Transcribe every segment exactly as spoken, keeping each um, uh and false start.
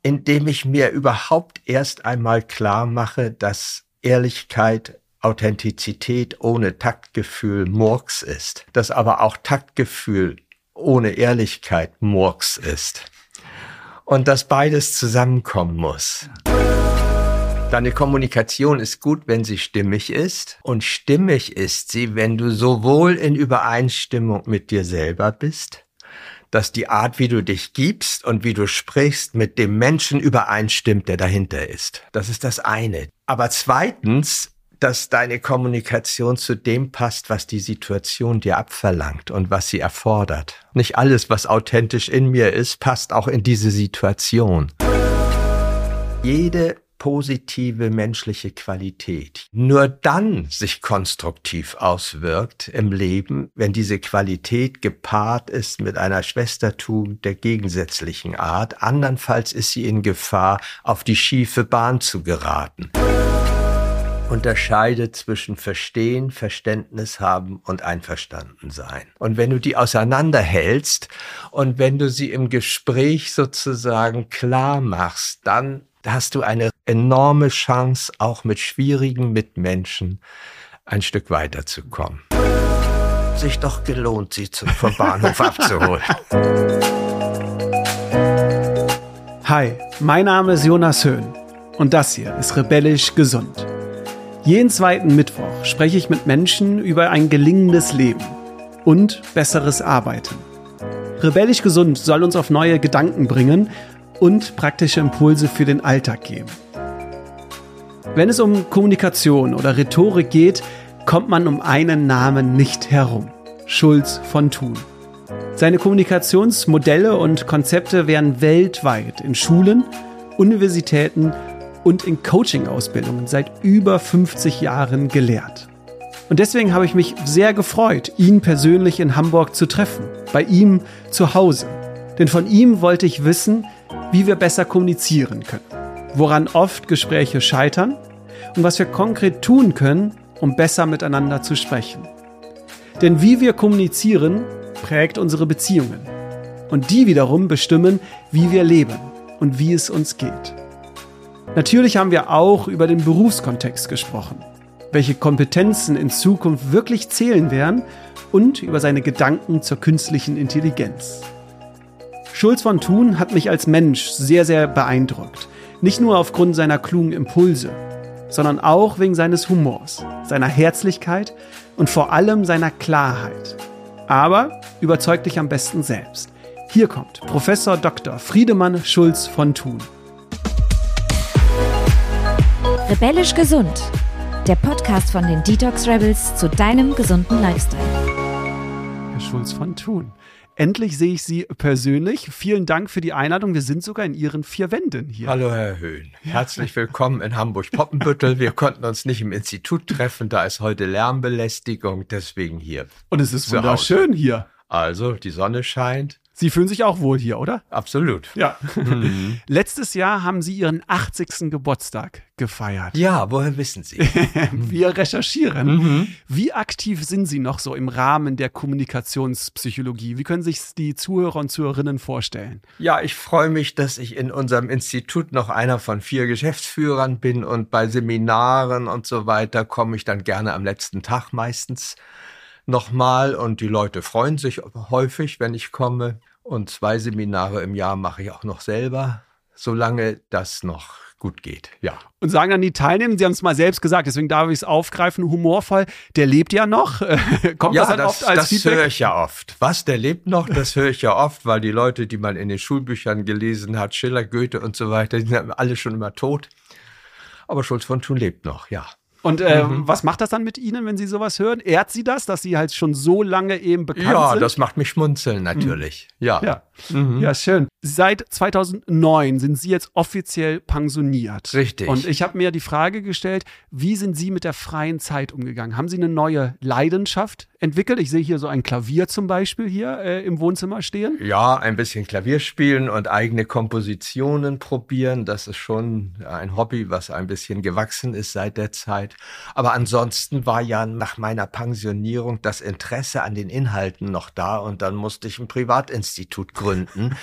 indem ich mir überhaupt erst einmal klar mache, dass Ehrlichkeit, Authentizität ohne Taktgefühl Murks ist, dass aber auch Taktgefühl ohne Ehrlichkeit Murks ist und dass beides zusammenkommen muss. Deine Kommunikation ist gut, wenn sie stimmig ist, und stimmig ist sie, wenn du sowohl in Übereinstimmung mit dir selber bist, dass die Art, wie du dich gibst und wie du sprichst, mit dem Menschen übereinstimmt, der dahinter ist. Das ist das eine. Aber zweitens, dass deine Kommunikation zu dem passt, was die Situation dir abverlangt und was sie erfordert. Nicht alles, was authentisch in mir ist, passt auch in diese Situation. Jede positive menschliche Qualität nur dann sich konstruktiv auswirkt im Leben, wenn diese Qualität gepaart ist mit einer Schwestertum der gegensätzlichen Art. Andernfalls ist sie in Gefahr, auf die schiefe Bahn zu geraten. Unterscheide zwischen Verstehen, Verständnis haben und einverstanden sein. Und wenn du die auseinanderhältst und wenn du sie im Gespräch sozusagen klar machst, dann hast du eine enorme Chance, auch mit schwierigen Mitmenschen ein Stück weiterzukommen. Sich doch gelohnt, sie zum, vom Bahnhof abzuholen. Hi, mein Name ist Jonas Höhn und das hier ist Rebellisch Gesund. Jeden zweiten Mittwoch spreche ich mit Menschen über ein gelingendes Leben und besseres Arbeiten. Rebellisch Gesund soll uns auf neue Gedanken bringen und praktische Impulse für den Alltag geben. Wenn es um Kommunikation oder Rhetorik geht, kommt man um einen Namen nicht herum: Schulz von Thun. Seine Kommunikationsmodelle und Konzepte werden weltweit in Schulen, Universitäten und in Coaching-Ausbildungen seit über fünfzig Jahren gelehrt. Und deswegen habe ich mich sehr gefreut, ihn persönlich in Hamburg zu treffen, bei ihm zu Hause. Denn von ihm wollte ich wissen, wie wir besser kommunizieren können, woran oft Gespräche scheitern und was wir konkret tun können, um besser miteinander zu sprechen. Denn wie wir kommunizieren, prägt unsere Beziehungen. Und die wiederum bestimmen, wie wir leben und wie es uns geht. Natürlich haben wir auch über den Berufskontext gesprochen, welche Kompetenzen in Zukunft wirklich zählen werden und über seine Gedanken zur künstlichen Intelligenz. Schulz von Thun hat mich als Mensch sehr, sehr beeindruckt. Nicht nur aufgrund seiner klugen Impulse, sondern auch wegen seines Humors, seiner Herzlichkeit und vor allem seiner Klarheit. Aber überzeugt dich am besten selbst. Hier kommt Professor Doktor Friedemann Schulz von Thun. Rebellisch Gesund, der Podcast von den Detox Rebels zu deinem gesunden Lifestyle. Herr Schulz von Thun, endlich sehe ich Sie persönlich. Vielen Dank für die Einladung. Wir sind sogar in Ihren vier Wänden hier. Hallo Herr Höhn, herzlich willkommen in Hamburg-Poppenbüttel. Wir konnten uns nicht im Institut treffen, da ist heute Lärmbelästigung, deswegen hier. Und es ist wunderschön hier. Also, die Sonne scheint. Sie fühlen sich auch wohl hier, oder? Absolut. Ja. Mhm. Letztes Jahr haben Sie Ihren achtzigsten Geburtstag gefeiert. Ja, woher wissen Sie? Wir recherchieren. Mhm. Wie aktiv sind Sie noch so im Rahmen der Kommunikationspsychologie? Wie können sich die Zuhörer und Zuhörerinnen vorstellen? Ja, ich freue mich, dass ich in unserem Institut noch einer von vier Geschäftsführern bin und bei Seminaren und so weiter komme ich dann gerne am letzten Tag meistens nochmal und die Leute freuen sich häufig, wenn ich komme. Und zwei Seminare im Jahr mache ich auch noch selber, solange das noch gut geht, ja. Und sagen dann die Teilnehmer, Sie haben es mal selbst gesagt, deswegen darf ich es aufgreifen, humorvoll, der lebt ja noch. Kommt ja, das dann das, oft als das Feedback? höre ich ja oft. Was, der lebt noch? Das höre ich ja oft, weil die Leute, die man in den Schulbüchern gelesen hat, Schiller, Goethe und so weiter, die sind alle schon immer tot. Aber Schulz von Thun lebt noch, ja. Und äh, mhm. was macht das dann mit Ihnen, wenn Sie sowas hören? Ehrt Sie das, dass Sie halt schon so lange eben bekannt ja, sind? Ja, das macht mich schmunzeln natürlich. Mhm. Ja. Ja. Mhm. Ja, schön. Seit zweitausendneun sind Sie jetzt offiziell pensioniert. Richtig. Und ich habe mir die Frage gestellt, wie sind Sie mit der freien Zeit umgegangen? Haben Sie eine neue Leidenschaft entwickelt? Ich sehe hier so ein Klavier zum Beispiel hier äh, im Wohnzimmer stehen. Ja, ein bisschen Klavier spielen und eigene Kompositionen probieren. Das ist schon ein Hobby, was ein bisschen gewachsen ist seit der Zeit. Aber ansonsten war ja nach meiner Pensionierung das Interesse an den Inhalten noch da und dann musste ich ein Privatinstitut gründen, weil das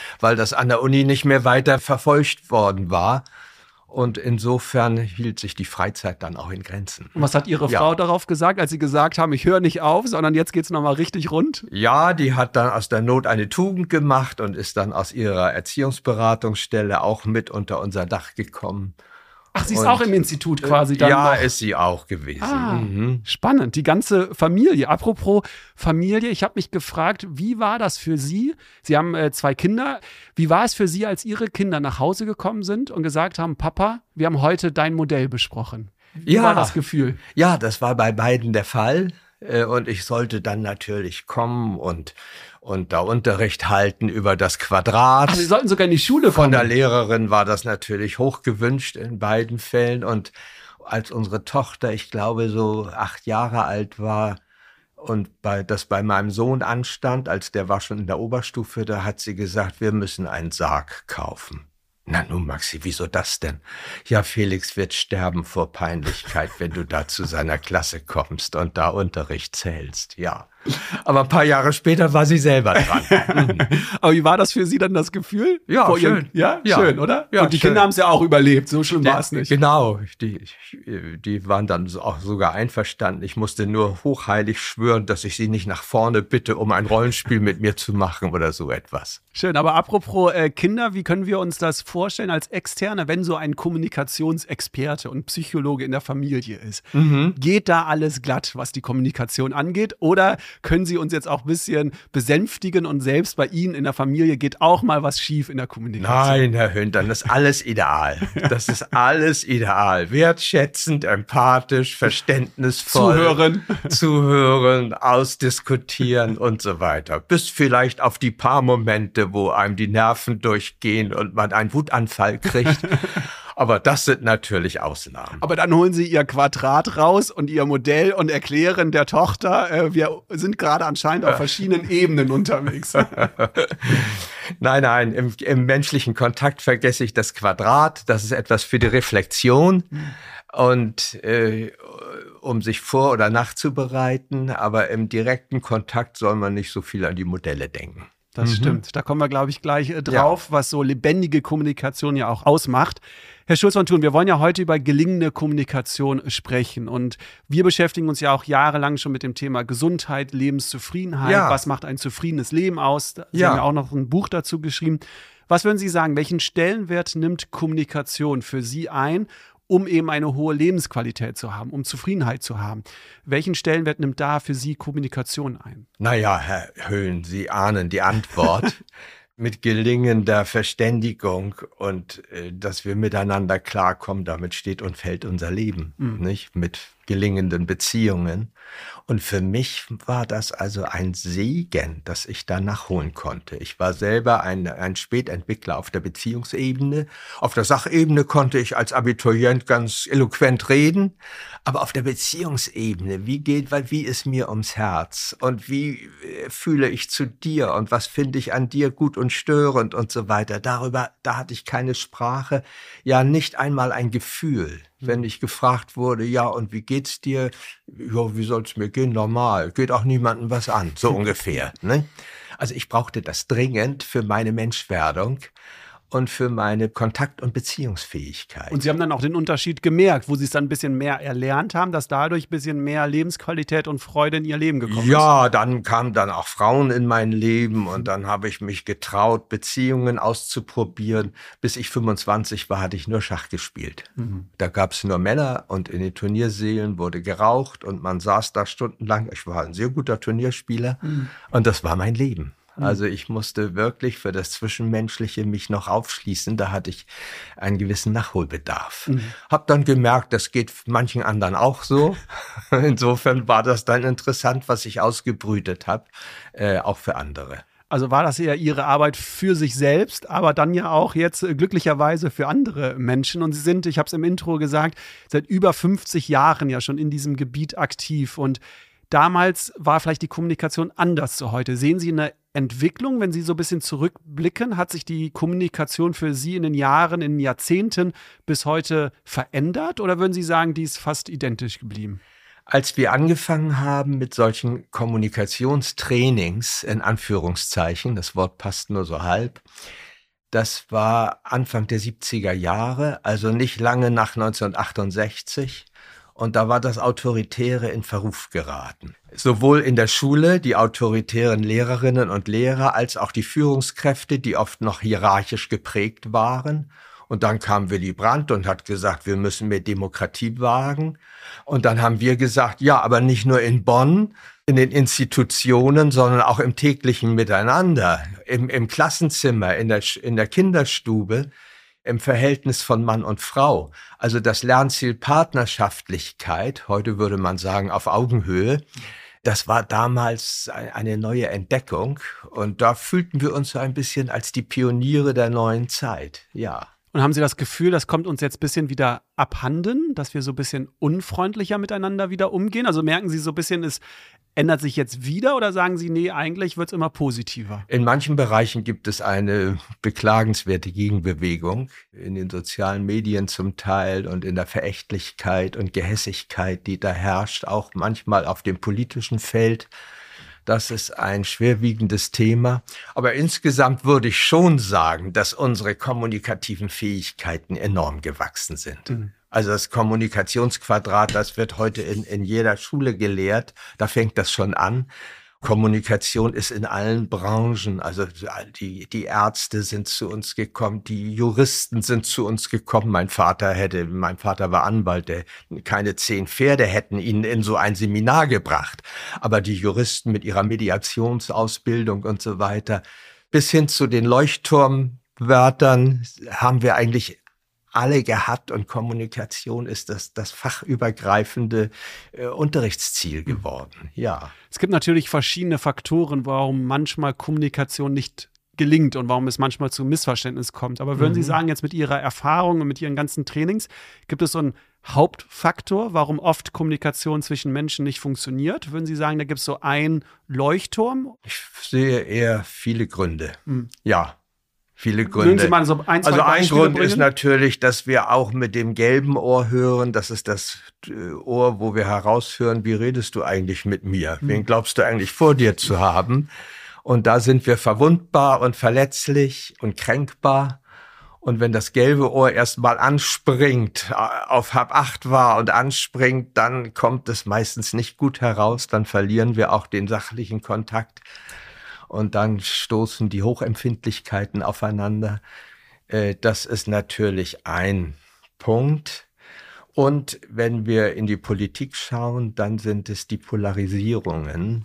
das an der Uni nicht mehr weiter verfolgt worden war. Und insofern hielt sich die Freizeit dann auch in Grenzen. Und was hat Ihre ja. Frau darauf gesagt, als Sie gesagt haben, ich höre nicht auf, sondern jetzt geht's nochmal richtig rund? Ja, die hat dann aus der Not eine Tugend gemacht und ist dann aus ihrer Erziehungsberatungsstelle auch mit unter unser Dach gekommen. Ach, sie ist und, auch im Institut quasi dann Ja, noch. Ist sie auch gewesen. Ah, mhm. Spannend. Die ganze Familie. Apropos Familie, ich habe mich gefragt, wie war das für Sie? Sie haben äh, zwei Kinder. Wie war es für Sie, als Ihre Kinder nach Hause gekommen sind und gesagt haben, Papa, wir haben heute dein Modell besprochen? Wie ja, war das Gefühl? Ja, das war bei beiden der Fall. Und ich sollte dann natürlich kommen und, und da Unterricht halten über das Quadrat. Ach, Sie sollten sogar in die Schule kommen. Von der Lehrerin war das natürlich hochgewünscht in beiden Fällen. Und als unsere Tochter, ich glaube, so acht Jahre alt war und bei, das bei meinem Sohn anstand, als der war schon in der Oberstufe, da hat sie gesagt, wir müssen einen Sarg kaufen. Na nun, Maxi, wieso das denn? Ja, Felix wird sterben vor Peinlichkeit, wenn du da zu seiner Klasse kommst und da Unterricht hältst, ja. Aber ein paar Jahre später war sie selber dran. Mhm. Aber wie war das für Sie dann, das Gefühl? Ja, Vor schön. Ihren, ja? ja, schön, oder? Ja, und die schön. Kinder haben es ja auch überlebt, so schlimm war es nicht. Genau, die, die waren dann auch sogar einverstanden. Ich musste nur hochheilig schwören, dass ich sie nicht nach vorne bitte, um ein Rollenspiel mit mir zu machen oder so etwas. Schön, aber apropos äh, Kinder, wie können wir uns das vorstellen als Externe, wenn so ein Kommunikationsexperte und Psychologe in der Familie ist? Mhm. Geht da alles glatt, was die Kommunikation angeht? Oder können Sie uns jetzt auch ein bisschen besänftigen und selbst bei Ihnen in der Familie geht auch mal was schief in der Kommunikation? Nein, Herr Hündern, das ist alles ideal. Das ist alles ideal. Wertschätzend, empathisch, verständnisvoll. Zuhören. Zuhören, ausdiskutieren und so weiter. Bis vielleicht auf die paar Momente, wo einem die Nerven durchgehen und man einen Wutanfall kriegt. Aber das sind natürlich Ausnahmen. Aber dann holen Sie Ihr Quadrat raus und Ihr Modell und erklären der Tochter, äh, wir sind gerade anscheinend auf verschiedenen Ebenen unterwegs. Nein, nein, im, im menschlichen Kontakt vergesse ich das Quadrat. Das ist etwas für die Reflexion und äh, um sich vor- oder nachzubereiten. Aber im direkten Kontakt soll man nicht so viel an die Modelle denken. Das mhm. stimmt. Da kommen wir, glaube ich, gleich äh, drauf, ja. was so lebendige Kommunikation ja auch ausmacht. Herr Schulz von Thun, wir wollen ja heute über gelingende Kommunikation sprechen. Und wir beschäftigen uns ja auch jahrelang schon mit dem Thema Gesundheit, Lebenszufriedenheit. Ja. Was macht ein zufriedenes Leben aus? Sie ja. haben ja auch noch ein Buch dazu geschrieben. Was würden Sie sagen, welchen Stellenwert nimmt Kommunikation für Sie ein, um eben eine hohe Lebensqualität zu haben, um Zufriedenheit zu haben? Welchen Stellenwert nimmt da für Sie Kommunikation ein? Naja, Herr Höhn, Sie ahnen die Antwort. Mit gelingender Verständigung und äh, dass wir miteinander klarkommen, damit steht und fällt unser Leben, mhm. nicht? Mit gelingenden Beziehungen. Und für mich war das also ein Segen, dass ich da nachholen konnte. Ich war selber ein, ein Spätentwickler auf der Beziehungsebene. Auf der Sachebene konnte ich als Abiturient ganz eloquent reden. Aber auf der Beziehungsebene, wie geht, wie ist mir ums Herz? Und wie fühle ich zu dir? Und was finde ich an dir gut und störend und so weiter? Darüber, da hatte ich keine Sprache. Ja, nicht einmal ein Gefühl. Wenn ich gefragt wurde, ja, und wie geht's dir? Ja, wie soll's mir gehen? Normal. Geht auch niemandem was an. So ungefähr. Ne? Also ich brauchte das dringend für meine Menschwerdung und für meine Kontakt- und Beziehungsfähigkeit. Und Sie haben dann auch den Unterschied gemerkt, wo Sie es dann ein bisschen mehr erlernt haben, dass dadurch ein bisschen mehr Lebensqualität und Freude in Ihr Leben gekommen ist. Ja, dann kamen dann auch Frauen in mein Leben und dann habe ich mich getraut, Beziehungen auszuprobieren. Bis ich fünfundzwanzig war, hatte ich nur Schach gespielt. Mhm. Da gab es nur Männer und in den Turniersälen wurde geraucht und man saß da stundenlang. Ich war ein sehr guter Turnierspieler mhm. und das war mein Leben. Also ich musste wirklich für das Zwischenmenschliche mich noch aufschließen. Da hatte ich einen gewissen Nachholbedarf. Mhm. Hab dann gemerkt, das geht manchen anderen auch so. Insofern war das dann interessant, was ich ausgebrütet habe, äh, auch für andere. Also war das eher Ihre Arbeit für sich selbst, aber dann ja auch jetzt äh, glücklicherweise für andere Menschen. Und Sie sind, ich habe es im Intro gesagt, seit über fünfzig Jahren ja schon in diesem Gebiet aktiv. Und damals war vielleicht die Kommunikation anders zu heute. Sehen Sie eine Entwicklung, wenn Sie so ein bisschen zurückblicken? Hat sich die Kommunikation für Sie in den Jahren, in den Jahrzehnten bis heute verändert? Oder würden Sie sagen, die ist fast identisch geblieben? Als wir angefangen haben mit solchen Kommunikationstrainings, in Anführungszeichen, das Wort passt nur so halb, Das war Anfang der siebziger Jahre, also nicht lange nach neunzehnhundertachtundsechzig. Und da war das Autoritäre in Verruf geraten. Sowohl in der Schule, die autoritären Lehrerinnen und Lehrer, als auch die Führungskräfte, die oft noch hierarchisch geprägt waren. Und dann kam Willy Brandt und hat gesagt, wir müssen mehr Demokratie wagen. Und dann haben wir gesagt, ja, aber nicht nur in Bonn, in den Institutionen, sondern auch im täglichen Miteinander, im, im Klassenzimmer, in der, in der Kinderstube, im Verhältnis von Mann und Frau. Also das Lernziel Partnerschaftlichkeit, heute würde man sagen auf Augenhöhe, das war damals eine neue Entdeckung. Und da fühlten wir uns so ein bisschen als die Pioniere der neuen Zeit, ja. Und haben Sie das Gefühl, das kommt uns jetzt ein bisschen wieder abhanden, dass wir so ein bisschen unfreundlicher miteinander wieder umgehen? Also merken Sie so ein bisschen, es ändert sich jetzt wieder oder sagen Sie, nee, eigentlich wird es immer positiver? In manchen Bereichen gibt es eine beklagenswerte Gegenbewegung, in den sozialen Medien zum Teil und in der Verächtlichkeit und Gehässigkeit, die da herrscht, auch manchmal auf dem politischen Feld. Das ist ein schwerwiegendes Thema. Aber insgesamt würde ich schon sagen, dass unsere kommunikativen Fähigkeiten enorm gewachsen sind. Mhm. Also das Kommunikationsquadrat, das wird heute in, in jeder Schule gelehrt. Da fängt das schon an. Kommunikation ist in allen Branchen, also die, die Ärzte sind zu uns gekommen, die Juristen sind zu uns gekommen. Mein Vater hätte, mein Vater war Anwalt, der, keine zehn Pferde hätten ihn in so ein Seminar gebracht. Aber die Juristen mit ihrer Mediationsausbildung und so weiter, bis hin zu den Leuchtturmwörtern haben wir eigentlich alle gehabt, und Kommunikation ist das, das fachübergreifende äh, Unterrichtsziel geworden, ja. Es gibt natürlich verschiedene Faktoren, warum manchmal Kommunikation nicht gelingt und warum es manchmal zu Missverständnis kommt. Aber würden mhm. Sie sagen, jetzt mit Ihrer Erfahrung und mit Ihren ganzen Trainings, gibt es so einen Hauptfaktor, warum oft Kommunikation zwischen Menschen nicht funktioniert? Würden Sie sagen, da gibt es so einen Leuchtturm? Ich sehe eher viele Gründe, mhm. ja. Viele Gründe. Würden Sie mal so ein, zwei also ein Beispiele Grund bringen? ist natürlich, dass wir auch mit dem gelben Ohr hören. Das ist das Ohr, wo wir heraushören, wie redest du eigentlich mit mir? Hm. Wen glaubst du eigentlich vor dir zu haben? Und da sind wir verwundbar und verletzlich und kränkbar. Und wenn das gelbe Ohr erst mal anspringt, auf halb acht war und anspringt, dann kommt es meistens nicht gut heraus. Dann verlieren wir auch den sachlichen Kontakt. Und dann stoßen die Hochempfindlichkeiten aufeinander. Das ist natürlich ein Punkt. Und wenn wir in die Politik schauen, dann sind es die Polarisierungen,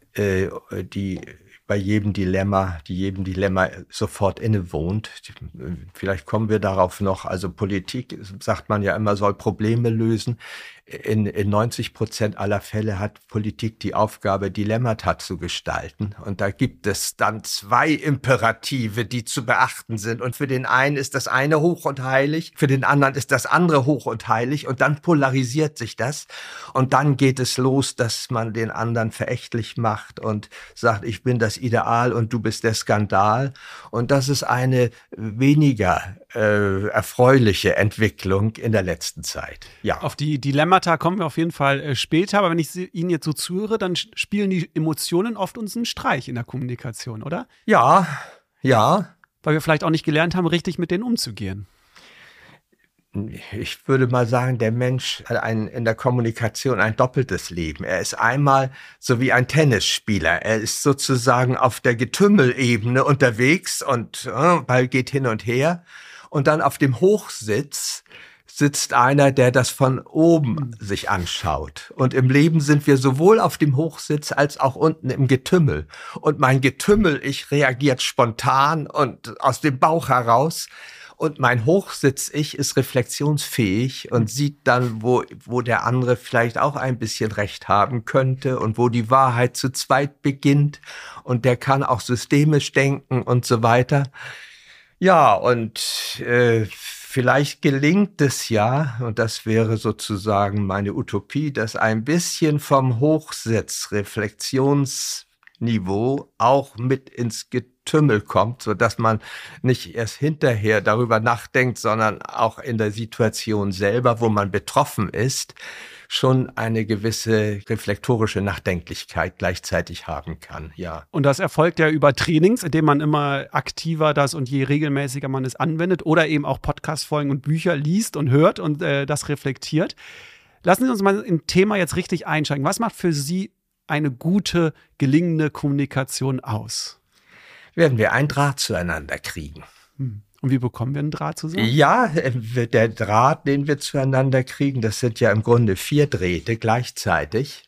die bei jedem Dilemma, die jedem Dilemma sofort innewohnt. Vielleicht kommen wir darauf noch. Also Politik, sagt man ja immer, soll Probleme lösen. In, in neunzig Prozent aller Fälle hat Politik die Aufgabe, Dilemmata zu gestalten. Und da gibt es dann zwei Imperative, die zu beachten sind. Und für den einen ist das eine hoch und heilig, für den anderen ist das andere hoch und heilig. Und dann polarisiert sich das. Und dann geht es los, dass man den anderen verächtlich macht und sagt, ich bin das Ideal und du bist der Skandal. Und das ist eine weniger äh, erfreuliche Entwicklung in der letzten Zeit. Ja. Auf die Dilemmata kommen wir auf jeden Fall äh, später, aber wenn ich Ihnen jetzt so zuhöre, dann spielen die Emotionen oft uns einen Streich in der Kommunikation, oder? Ja, ja. Weil wir vielleicht auch nicht gelernt haben, richtig mit denen umzugehen. Ich würde mal sagen, der Mensch hat ein, in der Kommunikation ein doppeltes Leben. Er ist einmal so wie ein Tennisspieler. Er ist sozusagen auf der Getümmelebene unterwegs und äh, Ball geht hin und her. Und dann auf dem Hochsitz sitzt einer, der das von oben sich anschaut. Und im Leben sind wir sowohl auf dem Hochsitz als auch unten im Getümmel. Und mein Getümmel-Ich reagiert spontan und aus dem Bauch heraus. Und mein Hochsitz-Ich ist reflexionsfähig und sieht dann, wo, wo der andere vielleicht auch ein bisschen recht haben könnte und wo die Wahrheit zu zweit beginnt. Und der kann auch systemisch denken und so weiter. Ja, und äh, vielleicht gelingt es ja, und das wäre sozusagen meine Utopie, dass ein bisschen vom Hochsitz Reflexionsniveau auch mit ins Getümmel Getümmel kommt, so dass man nicht erst hinterher darüber nachdenkt, sondern auch in der Situation selber, wo man betroffen ist, schon eine gewisse reflektorische Nachdenklichkeit gleichzeitig haben kann, ja. Und das erfolgt ja über Trainings, indem man immer aktiver das und je regelmäßiger man es anwendet oder eben auch Podcast-Folgen und Bücher liest und hört und äh, das reflektiert. Lassen Sie uns mal im Thema jetzt richtig einsteigen. Was macht für Sie eine gute, gelingende Kommunikation aus? Werden wir einen Draht zueinander kriegen. Hm. Und wie bekommen wir einen Draht zusammen? Ja, der Draht, den wir zueinander kriegen, das sind ja im Grunde vier Drähte gleichzeitig.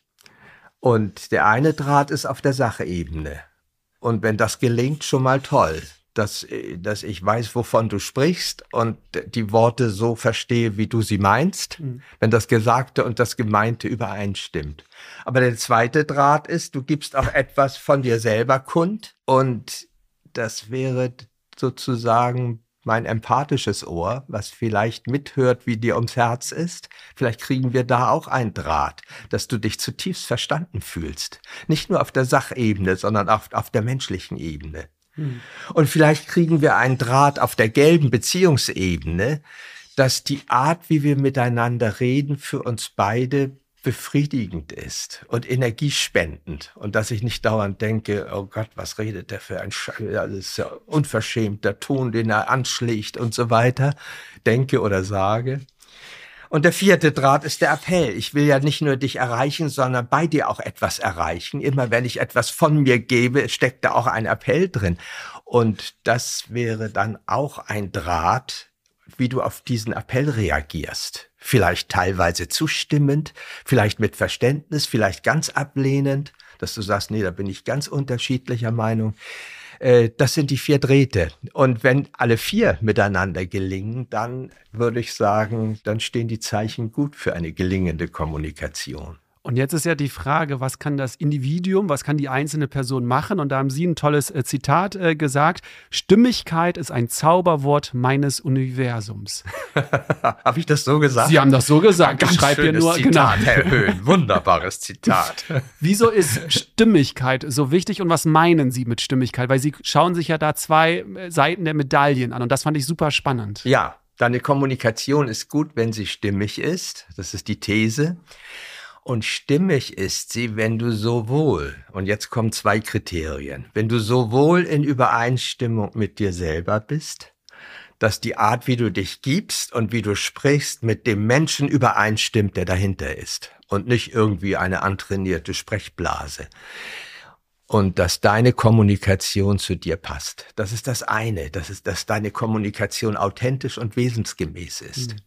Und der eine Draht ist auf der Sachebene. Und wenn das gelingt, schon mal toll, dass, dass ich weiß, wovon du sprichst und die Worte so verstehe, wie du sie meinst, mhm. wenn das Gesagte und das Gemeinte übereinstimmt. Aber der zweite Draht ist, du gibst auch etwas von dir selber kund und das wäre sozusagen mein empathisches Ohr, was vielleicht mithört, wie dir ums Herz ist. Vielleicht kriegen wir da auch einen Draht, dass du dich zutiefst verstanden fühlst. Nicht nur auf der Sachebene, sondern auch auf der menschlichen Ebene. Hm. Und vielleicht kriegen wir einen Draht auf der gelben Beziehungsebene, dass die Art, wie wir miteinander reden, für uns beide befriedigend ist und energiespendend und dass ich nicht dauernd denke, oh Gott, was redet der für ein Scheiß, das ist ja unverschämter Ton, den er anschlägt und so weiter, denke oder sage. Und der vierte Draht ist der Appell. Ich will ja nicht nur dich erreichen, sondern bei dir auch etwas erreichen. Immer wenn ich etwas von mir gebe, steckt da auch ein Appell drin. Und das wäre dann auch ein Draht, wie du auf diesen Appell reagierst. Vielleicht teilweise zustimmend, vielleicht mit Verständnis, vielleicht ganz ablehnend, dass du sagst, nee, da bin ich ganz unterschiedlicher Meinung. Äh, das sind die vier Drähte. Und wenn alle vier miteinander gelingen, dann würde ich sagen, dann stehen die Zeichen gut für eine gelingende Kommunikation. Und jetzt ist ja die Frage, was kann das Individuum, was kann die einzelne Person machen? Und da haben Sie ein tolles äh, Zitat äh, gesagt. Stimmigkeit ist ein Zauberwort meines Universums. Habe ich das so gesagt? Sie haben das so gesagt. Ganz ich schreibe hier nur, Zitat, genau. Herr Höhn. Wunderbares Zitat. Wieso ist Stimmigkeit so wichtig und was meinen Sie mit Stimmigkeit? Weil Sie schauen sich ja da zwei Seiten der Medaillen an und das fand ich super spannend. Ja, deine Kommunikation ist gut, wenn sie stimmig ist. Das ist die These. Und stimmig ist sie, wenn du sowohl, und jetzt kommen zwei Kriterien, wenn du sowohl in Übereinstimmung mit dir selber bist, dass die Art, wie du dich gibst und wie du sprichst, mit dem Menschen übereinstimmt, der dahinter ist und nicht irgendwie eine antrainierte Sprechblase. Und dass deine Kommunikation zu dir passt. Das ist das eine, das ist, dass deine Kommunikation authentisch und wesensgemäß ist. Mhm.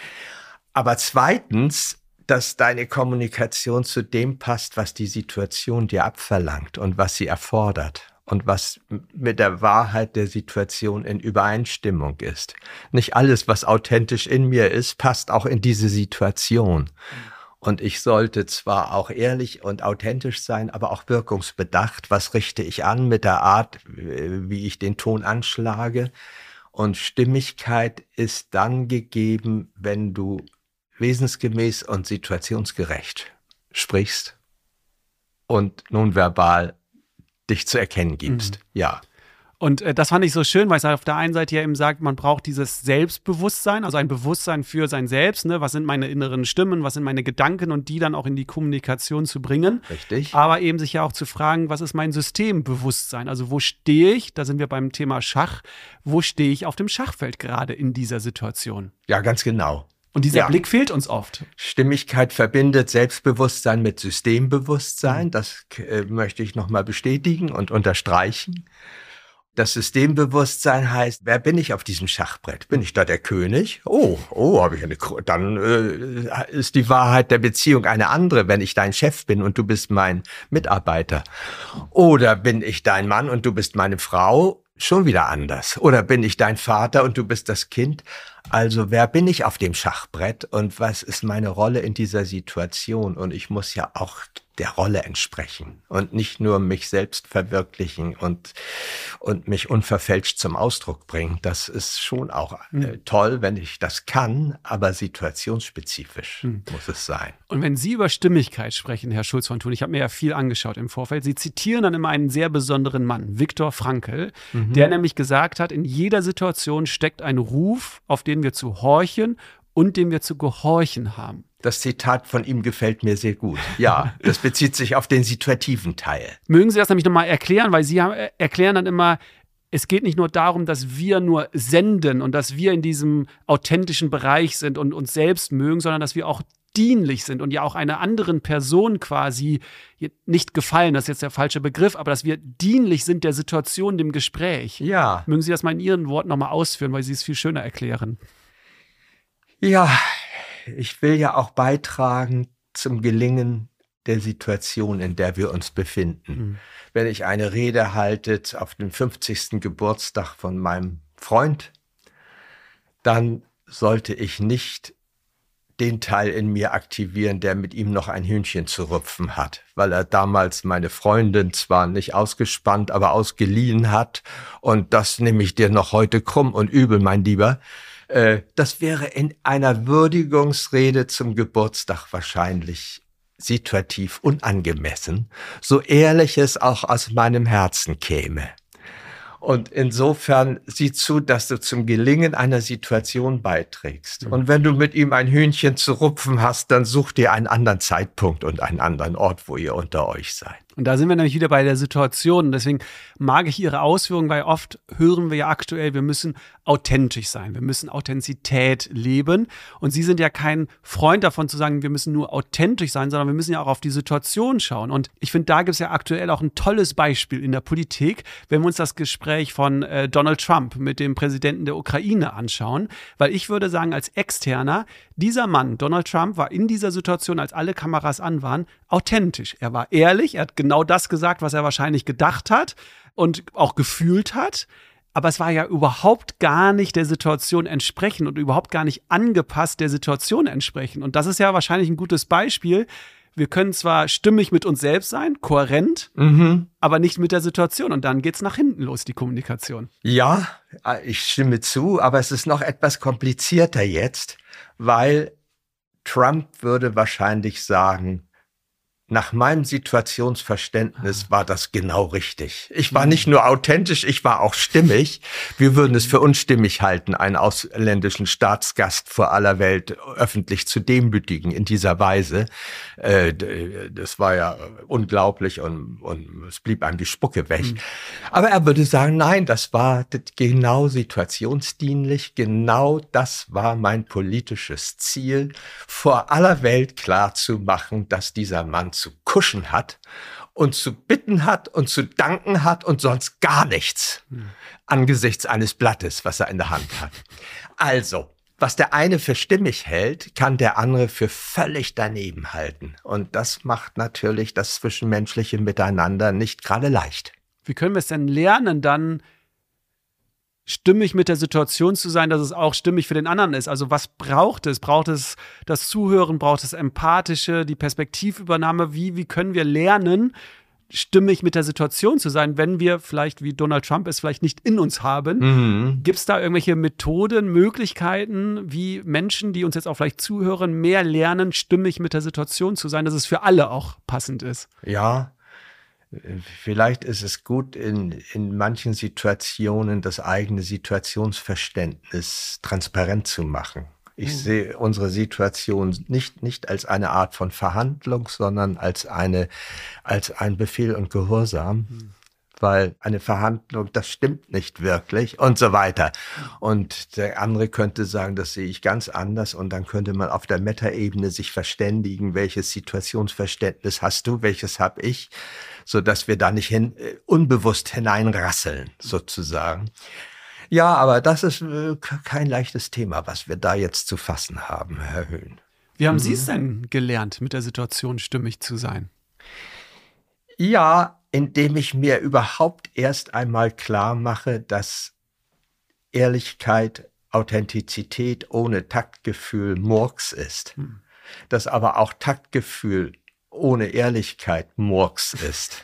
Aber zweitens, dass deine Kommunikation zu dem passt, was die Situation dir abverlangt und was sie erfordert und was mit der Wahrheit der Situation in Übereinstimmung ist. Nicht alles, was authentisch in mir ist, passt auch in diese Situation. Und ich sollte zwar auch ehrlich und authentisch sein, aber auch wirkungsbedacht. Was richte ich an mit der Art, wie ich den Ton anschlage? Und Stimmigkeit ist dann gegeben, wenn du wesensgemäß und situationsgerecht sprichst und nonverbal dich zu erkennen gibst. Mhm. Ja. Und äh, das fand ich so schön, weil es auf der einen Seite ja eben sagt, man braucht dieses Selbstbewusstsein, also ein Bewusstsein für sein Selbst, ne? Was sind meine inneren Stimmen, was sind meine Gedanken und die dann auch in die Kommunikation zu bringen. Richtig. Aber eben sich ja auch zu fragen, was ist mein Systembewusstsein? Also wo stehe ich, da sind wir beim Thema Schach, wo stehe ich auf dem Schachfeld gerade in dieser Situation? Ja, ganz genau. Und dieser ja. Blick fehlt uns oft. Stimmigkeit verbindet Selbstbewusstsein mit Systembewusstsein. Das äh, möchte ich nochmal bestätigen und unterstreichen. Das Systembewusstsein heißt, wer bin ich auf diesem Schachbrett? Bin ich da der König? Oh, oh, habe ich eine Krone. Dann äh, ist die Wahrheit der Beziehung eine andere, wenn ich dein Chef bin und du bist mein Mitarbeiter. Oder bin ich dein Mann und du bist meine Frau? Schon wieder anders. Oder bin ich dein Vater und du bist das Kind? Also wer bin ich auf dem Schachbrett und was ist meine Rolle in dieser Situation? Und ich muss ja auch der Rolle entsprechen und nicht nur mich selbst verwirklichen und, und mich unverfälscht zum Ausdruck bringen. Das ist schon auch äh, toll, wenn ich das kann, aber situationsspezifisch hm. muss es sein. Und wenn Sie über Stimmigkeit sprechen, Herr Schulz von Thun, ich habe mir ja viel angeschaut im Vorfeld, Sie zitieren dann immer einen sehr besonderen Mann, Viktor Frankl, mhm. der nämlich gesagt hat, in jeder Situation steckt ein Ruf, auf den wir zu horchen und dem wir zu gehorchen haben. Das Zitat von ihm gefällt mir sehr gut. Ja, das bezieht sich auf den situativen Teil. Mögen Sie das nämlich nochmal erklären, weil Sie haben, äh, erklären dann immer, es geht nicht nur darum, dass wir nur senden und dass wir in diesem authentischen Bereich sind und uns selbst mögen, sondern dass wir auch dienlich sind und ja auch einer anderen Person quasi nicht gefallen, das ist jetzt der falsche Begriff, aber dass wir dienlich sind der Situation, dem Gespräch. Ja. Mögen Sie das mal in Ihren Worten nochmal ausführen, weil Sie es viel schöner erklären. Ja, ich will ja auch beitragen zum Gelingen der Situation, in der wir uns befinden. Mhm. Wenn ich eine Rede halte auf dem fünfzigsten Geburtstag von meinem Freund, dann sollte ich nicht den Teil in mir aktivieren, der mit ihm noch ein Hühnchen zu rupfen hat, weil er damals meine Freundin zwar nicht ausgespannt, aber ausgeliehen hat und das nehme ich dir noch heute krumm und übel, mein Lieber. Das wäre in einer Würdigungsrede zum Geburtstag wahrscheinlich situativ unangemessen, so ehrlich es auch aus meinem Herzen käme. Und insofern sieh zu, dass du zum Gelingen einer Situation beiträgst. Und wenn du mit ihm ein Hühnchen zu rupfen hast, dann such dir einen anderen Zeitpunkt und einen anderen Ort, wo ihr unter euch seid. Und da sind wir nämlich wieder bei der Situation. Und deswegen mag ich Ihre Ausführungen, weil oft hören wir ja aktuell, wir müssen authentisch sein. Wir müssen Authentizität leben. Und Sie sind ja kein Freund davon zu sagen, wir müssen nur authentisch sein, sondern wir müssen ja auch auf die Situation schauen. Und ich finde, da gibt es ja aktuell auch ein tolles Beispiel in der Politik, wenn wir uns das Gespräch von äh, Donald Trump mit dem Präsidenten der Ukraine anschauen. Weil ich würde sagen, als Externer, dieser Mann, Donald Trump, war in dieser Situation, als alle Kameras an waren, authentisch. Er war ehrlich, er hat genau das gesagt, was er wahrscheinlich gedacht hat und auch gefühlt hat. Aber es war ja überhaupt gar nicht der Situation entsprechend und überhaupt gar nicht angepasst der Situation entsprechend. Und das ist ja wahrscheinlich ein gutes Beispiel. Wir können zwar stimmig mit uns selbst sein, kohärent, mhm. aber nicht mit der Situation. Und dann geht's nach hinten los, die Kommunikation. Ja, ich stimme zu, aber es ist noch etwas komplizierter jetzt, weil Trump würde wahrscheinlich sagen, nach meinem Situationsverständnis war das genau richtig. Ich war nicht nur authentisch, ich war auch stimmig. Wir würden es für unstimmig halten, einen ausländischen Staatsgast vor aller Welt öffentlich zu demütigen in dieser Weise. Das war ja unglaublich und, und es blieb einem die Spucke weg. Mhm. Aber er würde sagen, nein, das war genau situationsdienlich. Genau das war mein politisches Ziel, vor aller Welt klarzumachen, dass dieser Mann zu kuschen hat und zu bitten hat und zu danken hat und sonst gar nichts hm. angesichts eines Blattes, was er in der Hand hat. Also, was der eine für stimmig hält, kann der andere für völlig daneben halten. Und das macht natürlich das zwischenmenschliche Miteinander nicht gerade leicht. Wie können wir es denn lernen, dann stimmig mit der Situation zu sein, dass es auch stimmig für den anderen ist? Also was braucht es? Braucht es das Zuhören? Braucht es Empathische, die Perspektivübernahme? Wie, wie können wir lernen, stimmig mit der Situation zu sein, wenn wir vielleicht, wie Donald Trump es vielleicht nicht in uns haben? Mhm. Gibt es da irgendwelche Methoden, Möglichkeiten, wie Menschen, die uns jetzt auch vielleicht zuhören, mehr lernen, stimmig mit der Situation zu sein, dass es für alle auch passend ist? Ja. Vielleicht ist es gut, in, in manchen Situationen das eigene Situationsverständnis transparent zu machen. Ich mhm. sehe unsere Situation nicht, nicht als eine Art von Verhandlung, sondern als eine, als ein Befehl und Gehorsam. Mhm. Weil eine Verhandlung, das stimmt nicht wirklich und so weiter. Und der andere könnte sagen, das sehe ich ganz anders und dann könnte man auf der Metaebene sich verständigen, welches Situationsverständnis hast du, welches habe ich, so dass wir da nicht hin, äh, unbewusst hineinrasseln, sozusagen. Ja, aber das ist äh, kein leichtes Thema, was wir da jetzt zu fassen haben, Herr Höhn. Wie haben mhm. Sie es denn gelernt, mit der Situation stimmig zu sein? Ja, indem ich mir überhaupt erst einmal klar mache, dass Ehrlichkeit, Authentizität ohne Taktgefühl Murks ist. Hm. Dass aber auch Taktgefühl ohne Ehrlichkeit Murks ist.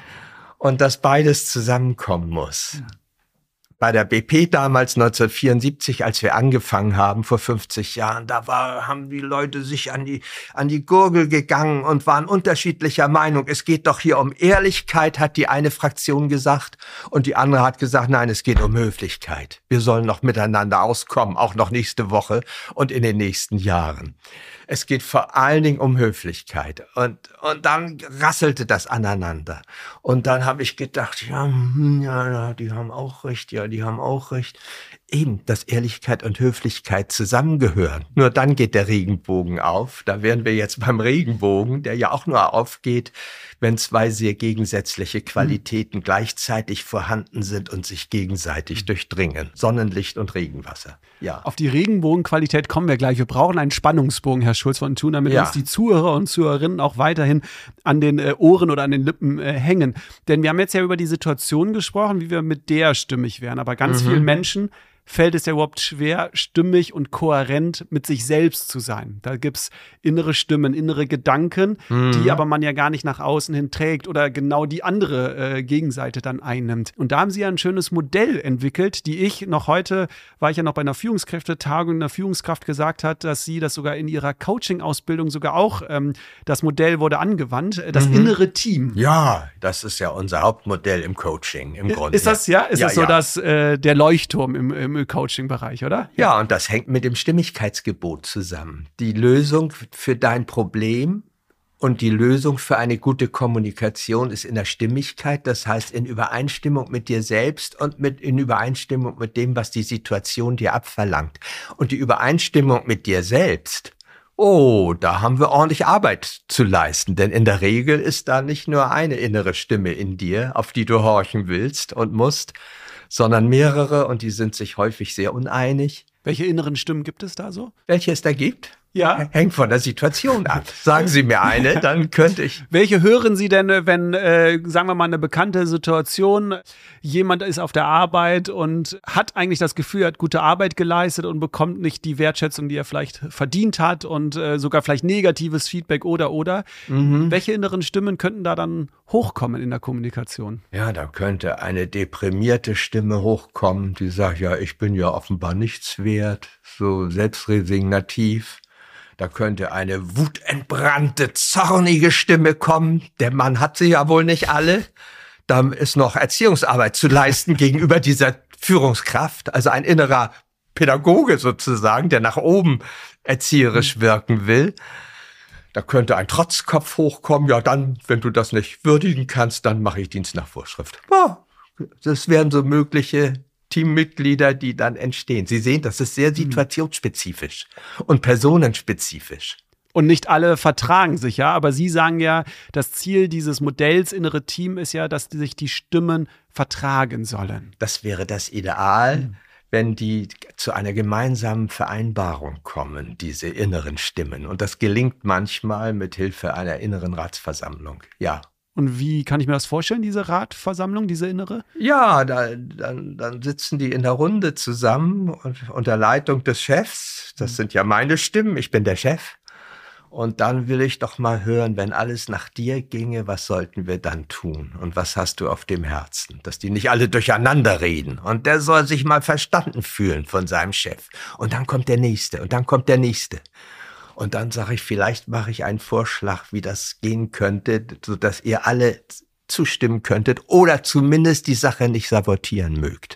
Und dass beides zusammenkommen muss. Ja. Bei der B P damals neunzehnhundertvierundsiebzig, als wir angefangen haben, vor fünfzig Jahren, da war, haben die Leute sich an die, an die Gurgel gegangen und waren unterschiedlicher Meinung. Es geht doch hier um Ehrlichkeit, hat die eine Fraktion gesagt. Und die andere hat gesagt, nein, es geht um Höflichkeit. Wir sollen noch miteinander auskommen, auch noch nächste Woche und in den nächsten Jahren. Es geht vor allen Dingen um Höflichkeit. Und, und dann rasselte das aneinander. Und dann habe ich gedacht, ja, ja, die haben auch recht, ja, die haben auch recht. Eben, dass Ehrlichkeit und Höflichkeit zusammengehören. Nur dann geht der Regenbogen auf. Da wären wir jetzt beim Regenbogen, der ja auch nur aufgeht, wenn zwei sehr gegensätzliche Qualitäten mhm. gleichzeitig vorhanden sind und sich gegenseitig durchdringen. Sonnenlicht und Regenwasser. Ja. Auf die Regenbogenqualität kommen wir gleich. Wir brauchen einen Spannungsbogen, Herr Schulz von Thun, damit ja. uns die Zuhörer und Zuhörerinnen auch weiterhin an den äh, Ohren oder an den Lippen äh, hängen. Denn wir haben jetzt ja über die Situation gesprochen, wie wir mit der stimmig wären. Aber ganz mhm. vielen Menschen fällt es ja überhaupt schwer, stimmig und kohärent mit sich selbst zu sein. Da gibt's innere Stimmen, innere Gedanken, mhm. die aber man ja gar nicht nach außen hin trägt oder genau die andere äh, Gegenseite dann einnimmt. Und da haben Sie ja ein schönes Modell entwickelt, die ich noch heute, war ich ja noch bei einer Führungskräftetagung, einer Führungskraft gesagt hat, dass sie das sogar in ihrer Coaching-Ausbildung sogar auch, ähm, das Modell wurde angewandt, das mhm. innere Team. Ja, das ist ja unser Hauptmodell im Coaching, im Grunde. Ist das, ja? Ist ja, das so, ja. dass äh, der Leuchtturm im, im Coaching-Bereich, oder? Ja, und das hängt mit dem Stimmigkeitsgebot zusammen. Die Lösung für dein Problem und die Lösung für eine gute Kommunikation ist in der Stimmigkeit, das heißt in Übereinstimmung mit dir selbst und mit in Übereinstimmung mit dem, was die Situation dir abverlangt. Und die Übereinstimmung mit dir selbst, oh, da haben wir ordentlich Arbeit zu leisten, denn in der Regel ist da nicht nur eine innere Stimme in dir, auf die du horchen willst und musst, sondern mehrere, und die sind sich häufig sehr uneinig. Welche inneren Stimmen gibt es da so? Welche es da gibt? Ja. Hängt von der Situation ab. Sagen Sie mir eine, dann könnte ich. Welche hören Sie denn, wenn, äh, sagen wir mal, eine bekannte Situation, jemand ist auf der Arbeit und hat eigentlich das Gefühl, er hat gute Arbeit geleistet und bekommt nicht die Wertschätzung, die er vielleicht verdient hat und äh, sogar vielleicht negatives Feedback oder, oder. Mhm. Welche inneren Stimmen könnten da dann hochkommen in der Kommunikation? Ja, da könnte eine deprimierte Stimme hochkommen, die sagt, ja, ich bin ja offenbar nichts wert, so selbstresignativ. Da könnte eine wutentbrannte, zornige Stimme kommen. Der Mann hat sie ja wohl nicht alle. Da ist noch Erziehungsarbeit zu leisten gegenüber dieser Führungskraft. Also ein innerer Pädagoge sozusagen, der nach oben erzieherisch wirken will. Da könnte ein Trotzkopf hochkommen. Ja, dann, wenn du das nicht würdigen kannst, dann mache ich Dienst nach Vorschrift. Ja, das wären so mögliche Teammitglieder, die dann entstehen. Sie sehen, das ist sehr situationsspezifisch und personenspezifisch. Und nicht alle vertragen sich, ja. Aber Sie sagen ja, das Ziel dieses Modells innere Team ist ja, dass sich die Stimmen vertragen sollen. Das wäre das Ideal, mhm. wenn die zu einer gemeinsamen Vereinbarung kommen, diese inneren Stimmen. Und das gelingt manchmal mit Hilfe einer inneren Ratsversammlung, ja. Und wie kann ich mir das vorstellen, diese Ratversammlung, diese innere? Ja, da, dann, dann sitzen die in der Runde zusammen und unter Leitung des Chefs. Das sind ja meine Stimmen, ich bin der Chef. Und dann will ich doch mal hören, wenn alles nach dir ginge, was sollten wir dann tun? Und was hast du auf dem Herzen? Dass die nicht alle durcheinander reden. Und der soll sich mal verstanden fühlen von seinem Chef. Und dann kommt der Nächste und dann kommt der Nächste. Und dann sage ich, vielleicht mache ich einen Vorschlag, wie das gehen könnte, sodass ihr alle zustimmen könntet oder zumindest die Sache nicht sabotieren mögt.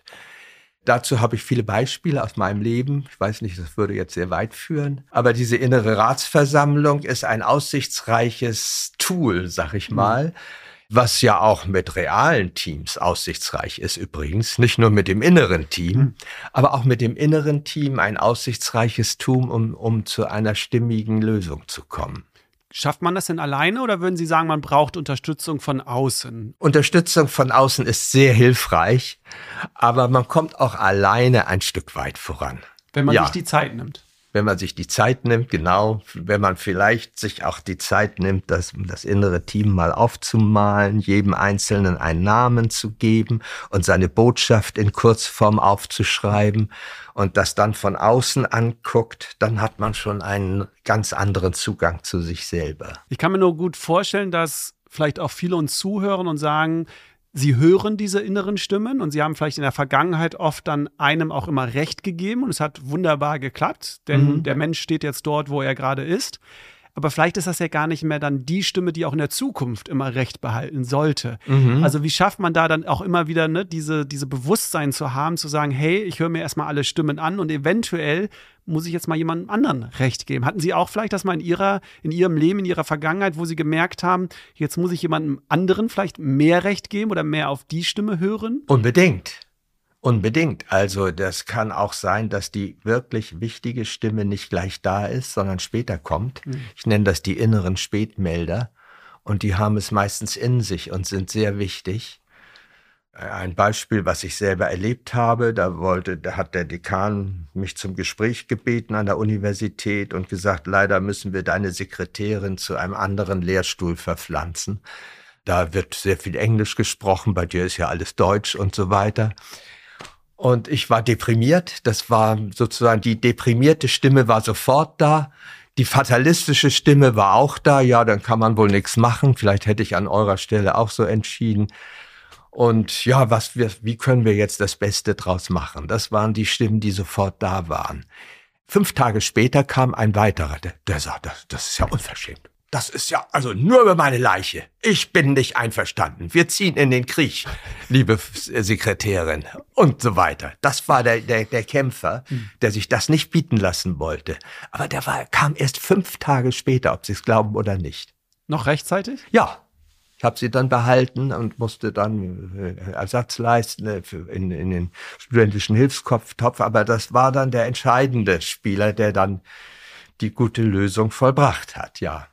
Dazu habe ich viele Beispiele aus meinem Leben. Ich weiß nicht, das würde jetzt sehr weit führen. Aber diese innere Ratsversammlung ist ein aussichtsreiches Tool, sag ich mal. Mhm. Was ja auch mit realen Teams aussichtsreich ist übrigens, nicht nur mit dem inneren Team, mhm. aber auch mit dem inneren Team ein aussichtsreiches Tool, um, um zu einer stimmigen Lösung zu kommen. Schafft man das denn alleine oder würden Sie sagen, man braucht Unterstützung von außen? Unterstützung von außen ist sehr hilfreich, aber man kommt auch alleine ein Stück weit voran. Wenn man ja. sich die Zeit nimmt. wenn man sich die Zeit nimmt, genau, wenn man vielleicht sich auch die Zeit nimmt, das, das innere Team mal aufzumalen, jedem Einzelnen einen Namen zu geben und seine Botschaft in Kurzform aufzuschreiben und das dann von außen anguckt, dann hat man schon einen ganz anderen Zugang zu sich selber. Ich kann mir nur gut vorstellen, dass vielleicht auch viele uns zuhören und sagen, sie hören diese inneren Stimmen und sie haben vielleicht in der Vergangenheit oft dann einem auch immer Recht gegeben und es hat wunderbar geklappt, denn mhm. der Mensch steht jetzt dort, wo er gerade ist. Aber vielleicht ist das ja gar nicht mehr dann die Stimme, die auch in der Zukunft immer Recht behalten sollte. Mhm. Also wie schafft man da dann auch immer wieder ne, diese, diese Bewusstsein zu haben, zu sagen, hey, ich höre mir erstmal alle Stimmen an und eventuell muss ich jetzt mal jemandem anderen Recht geben. Hatten Sie auch vielleicht das mal in Ihrer, in Ihrem Leben, in Ihrer Vergangenheit, wo Sie gemerkt haben, jetzt muss ich jemandem anderen vielleicht mehr Recht geben oder mehr auf die Stimme hören? Unbedingt. Unbedingt. Also das kann auch sein, dass die wirklich wichtige Stimme nicht gleich da ist, sondern später kommt. Mhm. Ich nenne das die inneren Spätmelder und die haben es meistens in sich und sind sehr wichtig. Ein Beispiel, was ich selber erlebt habe, da wollte, da hat der Dekan mich zum Gespräch gebeten an der Universität und gesagt, leider müssen wir deine Sekretärin zu einem anderen Lehrstuhl verpflanzen. Da wird sehr viel Englisch gesprochen, bei dir ist ja alles Deutsch und so weiter. Und ich war deprimiert, das war sozusagen, die deprimierte Stimme war sofort da, die fatalistische Stimme war auch da, ja, dann kann man wohl nichts machen, vielleicht hätte ich an eurer Stelle auch so entschieden. Und ja, was wir, wie können wir jetzt das Beste draus machen? Das waren die Stimmen, die sofort da waren. Fünf Tage später kam ein weiterer, der, der sagte, das, das ist ja unverschämt. Das ist ja, also nur über meine Leiche. Ich bin nicht einverstanden. Wir ziehen in den Krieg, liebe Sekretärin und so weiter. Das war der, der, der Kämpfer, der sich das nicht bieten lassen wollte. Aber der war, kam erst fünf Tage später, ob Sie es glauben oder nicht. Noch rechtzeitig? Ja. Ich habe sie dann behalten und musste dann Ersatz leisten in, in den studentischen Hilfskopftopf. Aber das war dann der entscheidende Spieler, der dann die gute Lösung vollbracht hat, ja.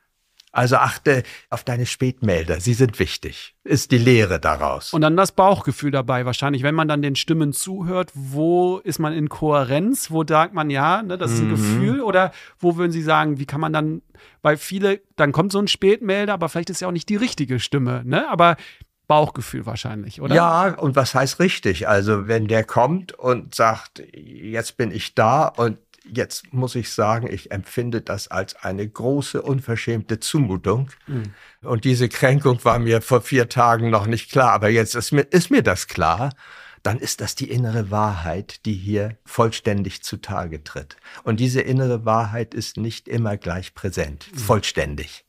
Also achte auf deine Spätmelder, sie sind wichtig, ist die Lehre daraus. Und dann das Bauchgefühl dabei wahrscheinlich, wenn man dann den Stimmen zuhört, wo ist man in Kohärenz, wo sagt man, ja, ne, das ist ein mhm. Gefühl, oder wo würden Sie sagen, wie kann man dann, weil viele, dann kommt so ein Spätmelder, aber vielleicht ist ja auch nicht die richtige Stimme, ne, aber Bauchgefühl wahrscheinlich, oder? Ja, und was heißt richtig? Also wenn der kommt und sagt, jetzt bin ich da und jetzt muss ich sagen, ich empfinde das als eine große, unverschämte Zumutung. Mhm. Und diese Kränkung war mir vor vier Tagen noch nicht klar. Aber jetzt ist mir, ist mir das klar. Dann ist das die innere Wahrheit, die hier vollständig zutage tritt. Und diese innere Wahrheit ist nicht immer gleich präsent, mhm. vollständig.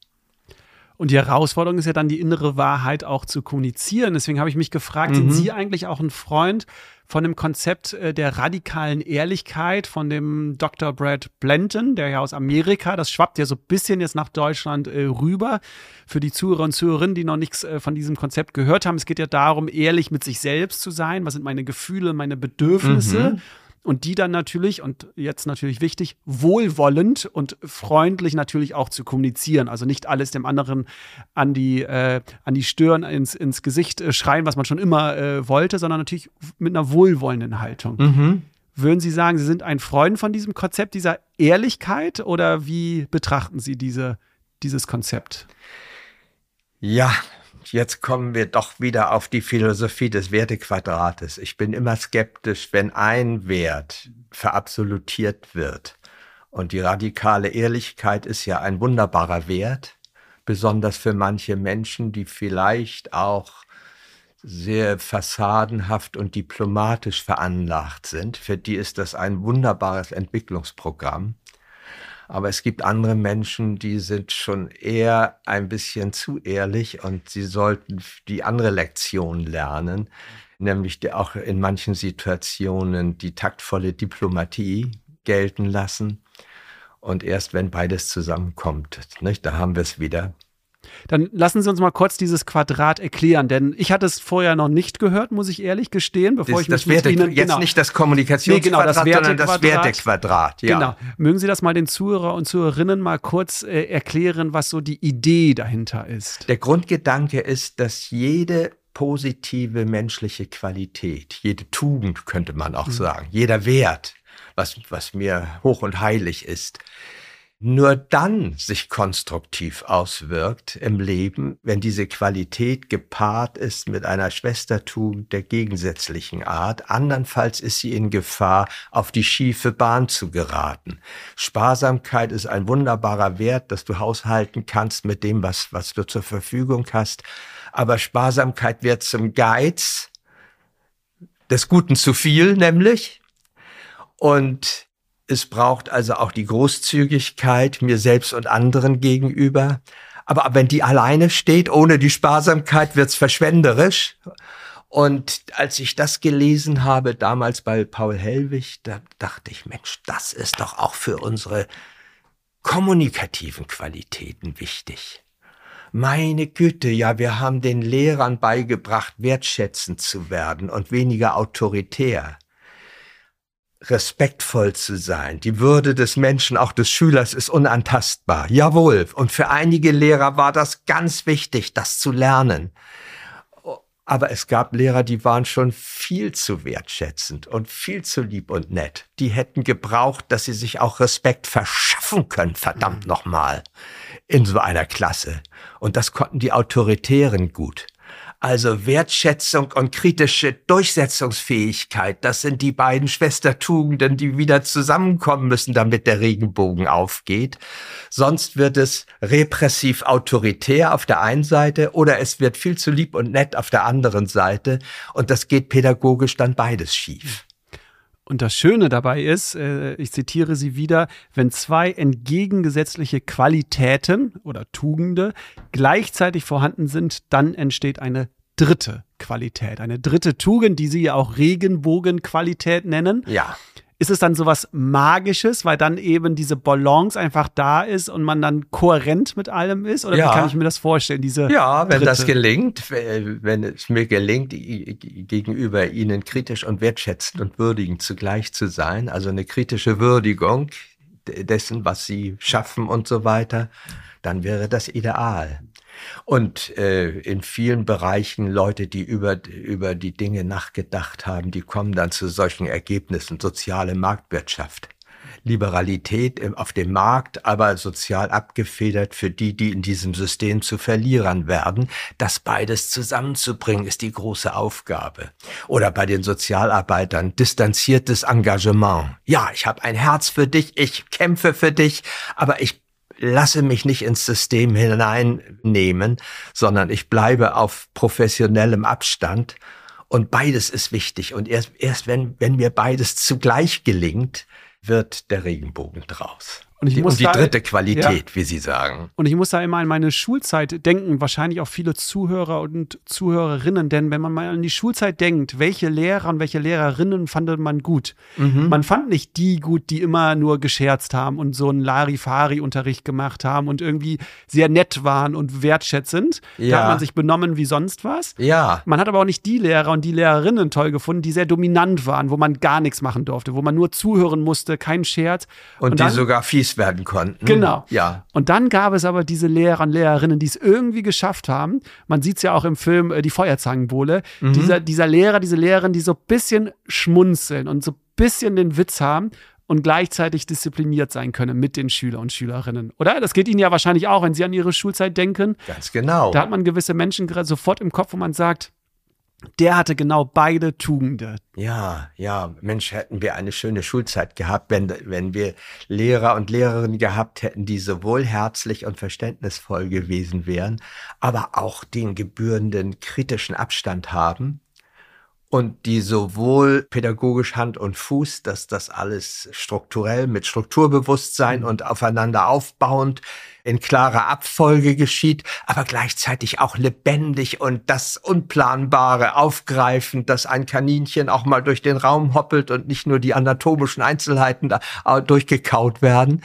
Und die Herausforderung ist ja dann, die innere Wahrheit auch zu kommunizieren. Deswegen habe ich mich gefragt, mhm. sind Sie eigentlich auch ein Freund von dem Konzept der radikalen Ehrlichkeit von dem Doktor Brad Blanton, der ja aus Amerika, das schwappt ja so ein bisschen jetzt nach Deutschland äh, rüber. Für die Zuhörer und Zuhörerinnen, die noch nichts äh, von diesem Konzept gehört haben, es geht ja darum, ehrlich mit sich selbst zu sein. Was sind meine Gefühle, meine Bedürfnisse? Mhm. Und die dann natürlich, und jetzt natürlich wichtig, wohlwollend und freundlich natürlich auch zu kommunizieren. Also nicht alles dem anderen an die, äh, an die Stirn, ins, ins Gesicht äh, schreien, was man schon immer äh, wollte, sondern natürlich mit einer wohlwollenden Haltung. Mhm. Würden Sie sagen, Sie sind ein Freund von diesem Konzept, dieser Ehrlichkeit, oder wie betrachten Sie diese, dieses Konzept? Ja, jetzt kommen wir doch wieder auf die Philosophie des Wertequadrates. Ich bin immer skeptisch, wenn ein Wert verabsolutiert wird. Und die radikale Ehrlichkeit ist ja ein wunderbarer Wert, besonders für manche Menschen, die vielleicht auch sehr fassadenhaft und diplomatisch veranlagt sind. Für die ist das ein wunderbares Entwicklungsprogramm. Aber es gibt andere Menschen, die sind schon eher ein bisschen zu ehrlich und sie sollten die andere Lektion lernen, nämlich die auch in manchen Situationen die taktvolle Diplomatie gelten lassen. Und erst wenn beides zusammenkommt, nicht, da haben wir es wieder. Dann lassen Sie uns mal kurz dieses Quadrat erklären, denn ich hatte es vorher noch nicht gehört, muss ich ehrlich gestehen, bevor das, ich mich das Werte, mit Ihnen... Jetzt genau. nicht das Kommunikationsquadrat, nee, genau, das sondern das Wertequadrat. Ja. Genau. Mögen Sie das mal den Zuhörer und Zuhörerinnen mal kurz äh, erklären, was so die Idee dahinter ist? Der Grundgedanke ist, dass jede positive menschliche Qualität, jede Tugend könnte man auch mhm. sagen, jeder Wert was, was mir hoch und heilig ist, nur dann sich konstruktiv auswirkt im Leben, wenn diese Qualität gepaart ist mit einer Schwestertugend der gegensätzlichen Art. Andernfalls ist sie in Gefahr, auf die schiefe Bahn zu geraten. Sparsamkeit ist ein wunderbarer Wert, dass du haushalten kannst mit dem, was, was du zur Verfügung hast. Aber Sparsamkeit wird zum Geiz, des Guten zu viel nämlich. Und es braucht also auch die Großzügigkeit mir selbst und anderen gegenüber. Aber wenn die alleine steht, ohne die Sparsamkeit, wird's verschwenderisch. Und als ich das gelesen habe, damals bei Paul Hellwig, da dachte ich, Mensch, das ist doch auch für unsere kommunikativen Qualitäten wichtig. Meine Güte, ja, wir haben den Lehrern beigebracht, wertschätzend zu werden und weniger autoritär. Respektvoll zu sein. Die Würde des Menschen, auch des Schülers, ist unantastbar. Jawohl. Und für einige Lehrer war das ganz wichtig, das zu lernen. Aber es gab Lehrer, die waren schon viel zu wertschätzend und viel zu lieb und nett. Die hätten gebraucht, dass sie sich auch Respekt verschaffen können, verdammt nochmal, in so einer Klasse. Und das konnten die Autoritären gut. Also Wertschätzung und kritische Durchsetzungsfähigkeit, das sind die beiden Schwestertugenden, die wieder zusammenkommen müssen, damit der Regenbogen aufgeht. Sonst wird es repressiv autoritär auf der einen Seite oder es wird viel zu lieb und nett auf der anderen Seite. Und das geht pädagogisch dann beides schief. Und das Schöne dabei ist, äh, ich zitiere Sie wieder, wenn zwei entgegengesetzliche Qualitäten oder Tugende gleichzeitig vorhanden sind, dann entsteht eine dritte Qualität, eine dritte Tugend, die Sie ja auch Regenbogenqualität nennen. Ja. Ist es dann sowas Magisches, weil dann eben diese Balance einfach da ist und man dann kohärent mit allem ist? Oder ja. Wie kann ich mir das vorstellen? Diese ja, wenn dritte? das gelingt, wenn es mir gelingt, gegenüber Ihnen kritisch und wertschätzend und würdigend zugleich zu sein, also eine kritische Würdigung dessen, was Sie schaffen und so weiter, dann wäre das ideal. Und äh, in vielen Bereichen Leute, die über, über die Dinge nachgedacht haben, die kommen dann zu solchen Ergebnissen. Soziale Marktwirtschaft. Liberalität auf dem Markt, aber sozial abgefedert für die, die in diesem System zu Verlierern werden. Das beides zusammenzubringen, ist die große Aufgabe. Oder bei den Sozialarbeitern, distanziertes Engagement. Ja, ich habe ein Herz für dich, ich kämpfe für dich, aber ich lasse mich nicht ins System hineinnehmen, sondern ich bleibe auf professionellem Abstand. Und beides ist wichtig. Und erst, erst wenn, wenn mir beides zugleich gelingt, wird der Regenbogen draus. Und, ich die, muss und die da, dritte Qualität, ja. wie Sie sagen. Und ich muss da immer an meine Schulzeit denken, wahrscheinlich auch viele Zuhörer und Zuhörerinnen, denn wenn man mal an die Schulzeit denkt, welche Lehrer und welche Lehrerinnen fand man gut? Mhm. Man fand nicht die gut, die immer nur gescherzt haben und so einen Larifari-Unterricht gemacht haben und irgendwie sehr nett waren und wertschätzend. Ja. Da hat man sich benommen wie sonst was. Ja. Man hat aber auch nicht die Lehrer und die Lehrerinnen toll gefunden, die sehr dominant waren, wo man gar nichts machen durfte, wo man nur zuhören musste, kein Scherz. Und, und die dann, sogar fies werden konnten. Genau. Ja. Und dann gab es aber diese Lehrer und Lehrerinnen, die es irgendwie geschafft haben. Man sieht es ja auch im Film äh, Die Feuerzangenbowle. Mhm. Dieser, dieser Lehrer, diese Lehrerin, die so ein bisschen schmunzeln und so ein bisschen den Witz haben und gleichzeitig diszipliniert sein können mit den Schülern und Schülerinnen. Oder? Das geht Ihnen ja wahrscheinlich auch, wenn Sie an Ihre Schulzeit denken. Ganz genau. Da hat man gewisse Menschen gerade sofort im Kopf, wo man sagt, der hatte genau beide Tugenden. Ja, ja, Mensch, hätten wir eine schöne Schulzeit gehabt, wenn, wenn wir Lehrer und Lehrerinnen gehabt hätten, die sowohl herzlich und verständnisvoll gewesen wären, aber auch den gebührenden kritischen Abstand haben und die sowohl pädagogisch Hand und Fuß, dass das alles strukturell mit Strukturbewusstsein und aufeinander aufbauend in klarer Abfolge geschieht, aber gleichzeitig auch lebendig und das Unplanbare aufgreifend, dass ein Kaninchen auch mal durch den Raum hoppelt und nicht nur die anatomischen Einzelheiten da durchgekaut werden.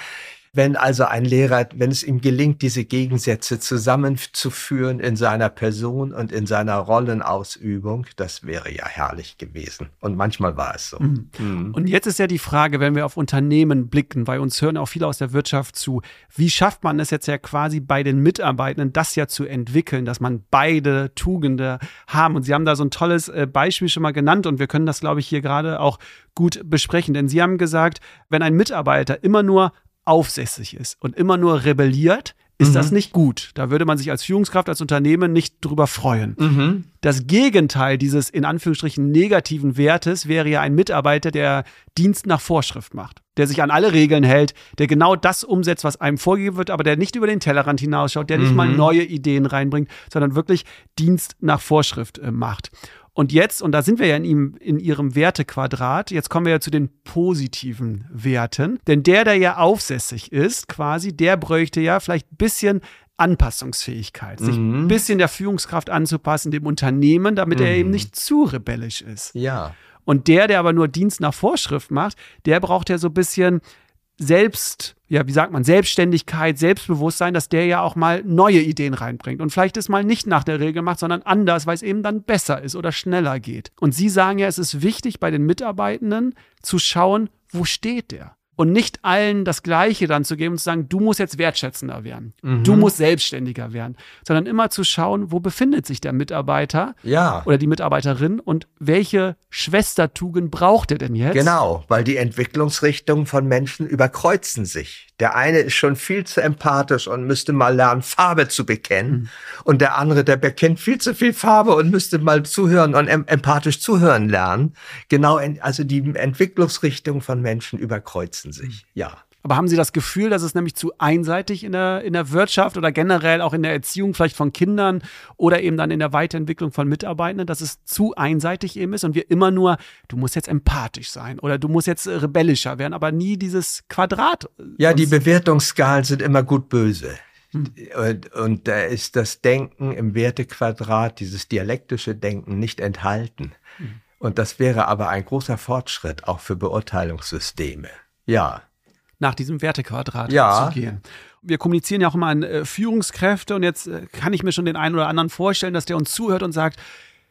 Wenn also ein Lehrer, wenn es ihm gelingt, diese Gegensätze zusammenzuführen in seiner Person und in seiner Rollenausübung, das wäre ja herrlich gewesen. Und manchmal war es so. Mhm. Mhm. Und jetzt ist ja die Frage, wenn wir auf Unternehmen blicken, weil uns hören auch viele aus der Wirtschaft zu, wie schafft man es jetzt ja quasi bei den Mitarbeitenden, das ja zu entwickeln, dass man beide Tugende haben? Und Sie haben da so ein tolles äh, Beispiel schon mal genannt und wir können das, glaube ich, hier gerade auch gut besprechen. Denn Sie haben gesagt, wenn ein Mitarbeiter immer nur aufsässig ist und immer nur rebelliert, ist mhm. das nicht gut. Da würde man sich als Führungskraft, als Unternehmen nicht drüber freuen. Mhm. Das Gegenteil dieses in Anführungsstrichen negativen Wertes wäre ja ein Mitarbeiter, der Dienst nach Vorschrift macht, der sich an alle Regeln hält, der genau das umsetzt, was einem vorgegeben wird, aber der nicht über den Tellerrand hinausschaut, der nicht mhm. mal neue Ideen reinbringt, sondern wirklich Dienst nach Vorschrift äh, macht. Und jetzt, und da sind wir ja in, ihm, in ihrem Wertequadrat, jetzt kommen wir ja zu den positiven Werten. Denn der, der ja aufsässig ist, quasi, der bräuchte ja vielleicht ein bisschen Anpassungsfähigkeit, sich ein Mhm. bisschen der Führungskraft anzupassen, dem Unternehmen, damit er Mhm. eben nicht zu rebellisch ist. Ja. Und der, der aber nur Dienst nach Vorschrift macht, der braucht ja so ein bisschen Selbst, ja, wie sagt man, Selbstständigkeit, Selbstbewusstsein, dass der ja auch mal neue Ideen reinbringt und vielleicht es mal nicht nach der Regel macht, sondern anders, weil es eben dann besser ist oder schneller geht. Und Sie sagen ja, es ist wichtig bei den Mitarbeitenden zu schauen, wo steht der? Und nicht allen das Gleiche dann zu geben und zu sagen, du musst jetzt wertschätzender werden, Mhm. du musst selbstständiger werden, sondern immer zu schauen, wo befindet sich der Mitarbeiter Ja. oder die Mitarbeiterin und welche Schwestertugend braucht er denn jetzt? Genau, weil die Entwicklungsrichtungen von Menschen überkreuzen sich. Der eine ist schon viel zu empathisch und müsste mal lernen, Farbe zu bekennen. Mhm. Und der andere, der bekennt viel zu viel Farbe und müsste mal zuhören und em- empathisch zuhören lernen. Genau, en- also die Entwicklungsrichtungen von Menschen überkreuzen sich. Ja. Aber haben Sie das Gefühl, dass es nämlich zu einseitig in der, in der Wirtschaft oder generell auch in der Erziehung vielleicht von Kindern oder eben dann in der Weiterentwicklung von Mitarbeitenden, dass es zu einseitig eben ist und wir immer nur, du musst jetzt empathisch sein oder du musst jetzt rebellischer werden, aber nie dieses Quadrat. Ja, die uns- Bewertungsskalen sind immer gut böse. Hm. Und, und da ist das Denken im Wertequadrat, dieses dialektische Denken nicht enthalten. Hm. Und das wäre aber ein großer Fortschritt auch für Beurteilungssysteme. Ja. nach diesem Wertequadrat Ja. zu gehen. Wir kommunizieren ja auch immer an äh, Führungskräfte und jetzt äh, kann ich mir schon den einen oder anderen vorstellen, dass der uns zuhört und sagt,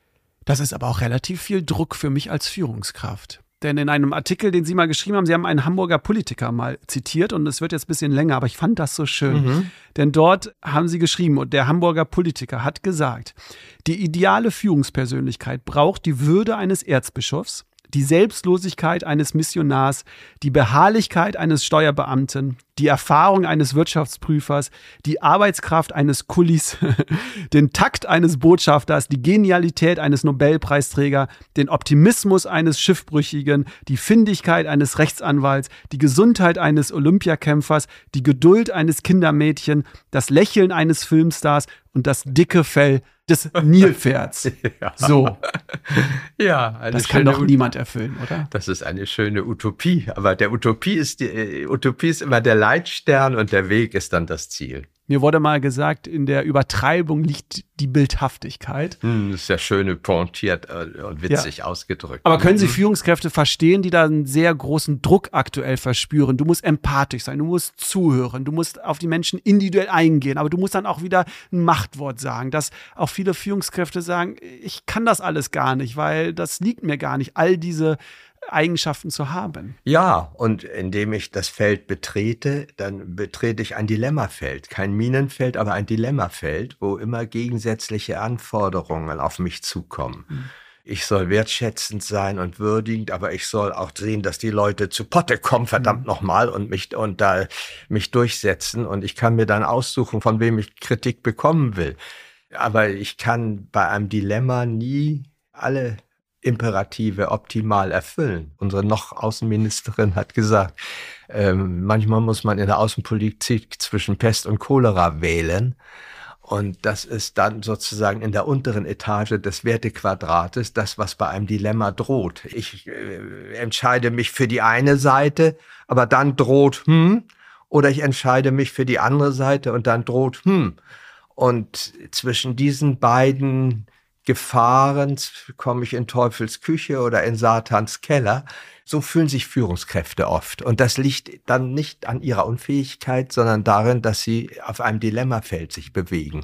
das ist aber auch relativ viel Druck für mich als Führungskraft. Denn in einem Artikel, den Sie mal geschrieben haben, Sie haben einen Hamburger Politiker mal zitiert und es wird jetzt ein bisschen länger, aber ich fand das so schön. Mhm. Denn dort haben Sie geschrieben und der Hamburger Politiker hat gesagt, die ideale Führungspersönlichkeit braucht die Würde eines Erzbischofs, die Selbstlosigkeit eines Missionars, die Beharrlichkeit eines Steuerbeamten, die Erfahrung eines Wirtschaftsprüfers, die Arbeitskraft eines Kullis, den Takt eines Botschafters, die Genialität eines Nobelpreisträgers, den Optimismus eines Schiffbrüchigen, die Findigkeit eines Rechtsanwalts, die Gesundheit eines Olympiakämpfers, die Geduld eines Kindermädchen, das Lächeln eines Filmstars und das dicke Fell des Nilpferds. Ja. So, Ja, eine das kann schöne doch Ut- niemand erfüllen, oder? Das ist eine schöne Utopie. Aber der Utopie ist die äh, Utopie ist immer der Leitstern und der Weg ist dann das Ziel. Mir wurde mal gesagt, in der Übertreibung liegt die Bildhaftigkeit. Hm, das ist ja schön pointiert äh, und witzig ausgedrückt. Aber können Sie Mhm. Führungskräfte verstehen, die da einen sehr großen Druck aktuell verspüren? Du musst empathisch sein, du musst zuhören, du musst auf die Menschen individuell eingehen, aber du musst dann auch wieder ein Machtwort sagen, dass auch viele Führungskräfte sagen, ich kann das alles gar nicht, weil das liegt mir gar nicht, all diese Eigenschaften zu haben. Ja, und indem ich das Feld betrete, dann betrete ich ein Dilemmafeld. Kein Minenfeld, aber ein Dilemmafeld, wo immer gegensätzliche Anforderungen auf mich zukommen. Mhm. Ich soll wertschätzend sein und würdigend, aber ich soll auch sehen, dass die Leute zu Potte kommen, verdammt Mhm. nochmal, und mich, und da, mich durchsetzen. Und ich kann mir dann aussuchen, von wem ich Kritik bekommen will. Aber ich kann bei einem Dilemma nie alle Imperative optimal erfüllen. Unsere noch Außenministerin hat gesagt, ähm, manchmal muss man in der Außenpolitik zwischen Pest und Cholera wählen. Und das ist dann sozusagen in der unteren Etage des Wertequadrates das, was bei einem Dilemma droht. Ich äh, entscheide mich für die eine Seite, aber dann droht hm, oder ich entscheide mich für die andere Seite und dann droht hm. Und zwischen diesen beiden Gefahren, komme ich in Teufels Küche oder in Satans Keller. So fühlen sich Führungskräfte oft. Und das liegt dann nicht an ihrer Unfähigkeit, sondern darin, dass sie auf einem Dilemmafeld sich bewegen.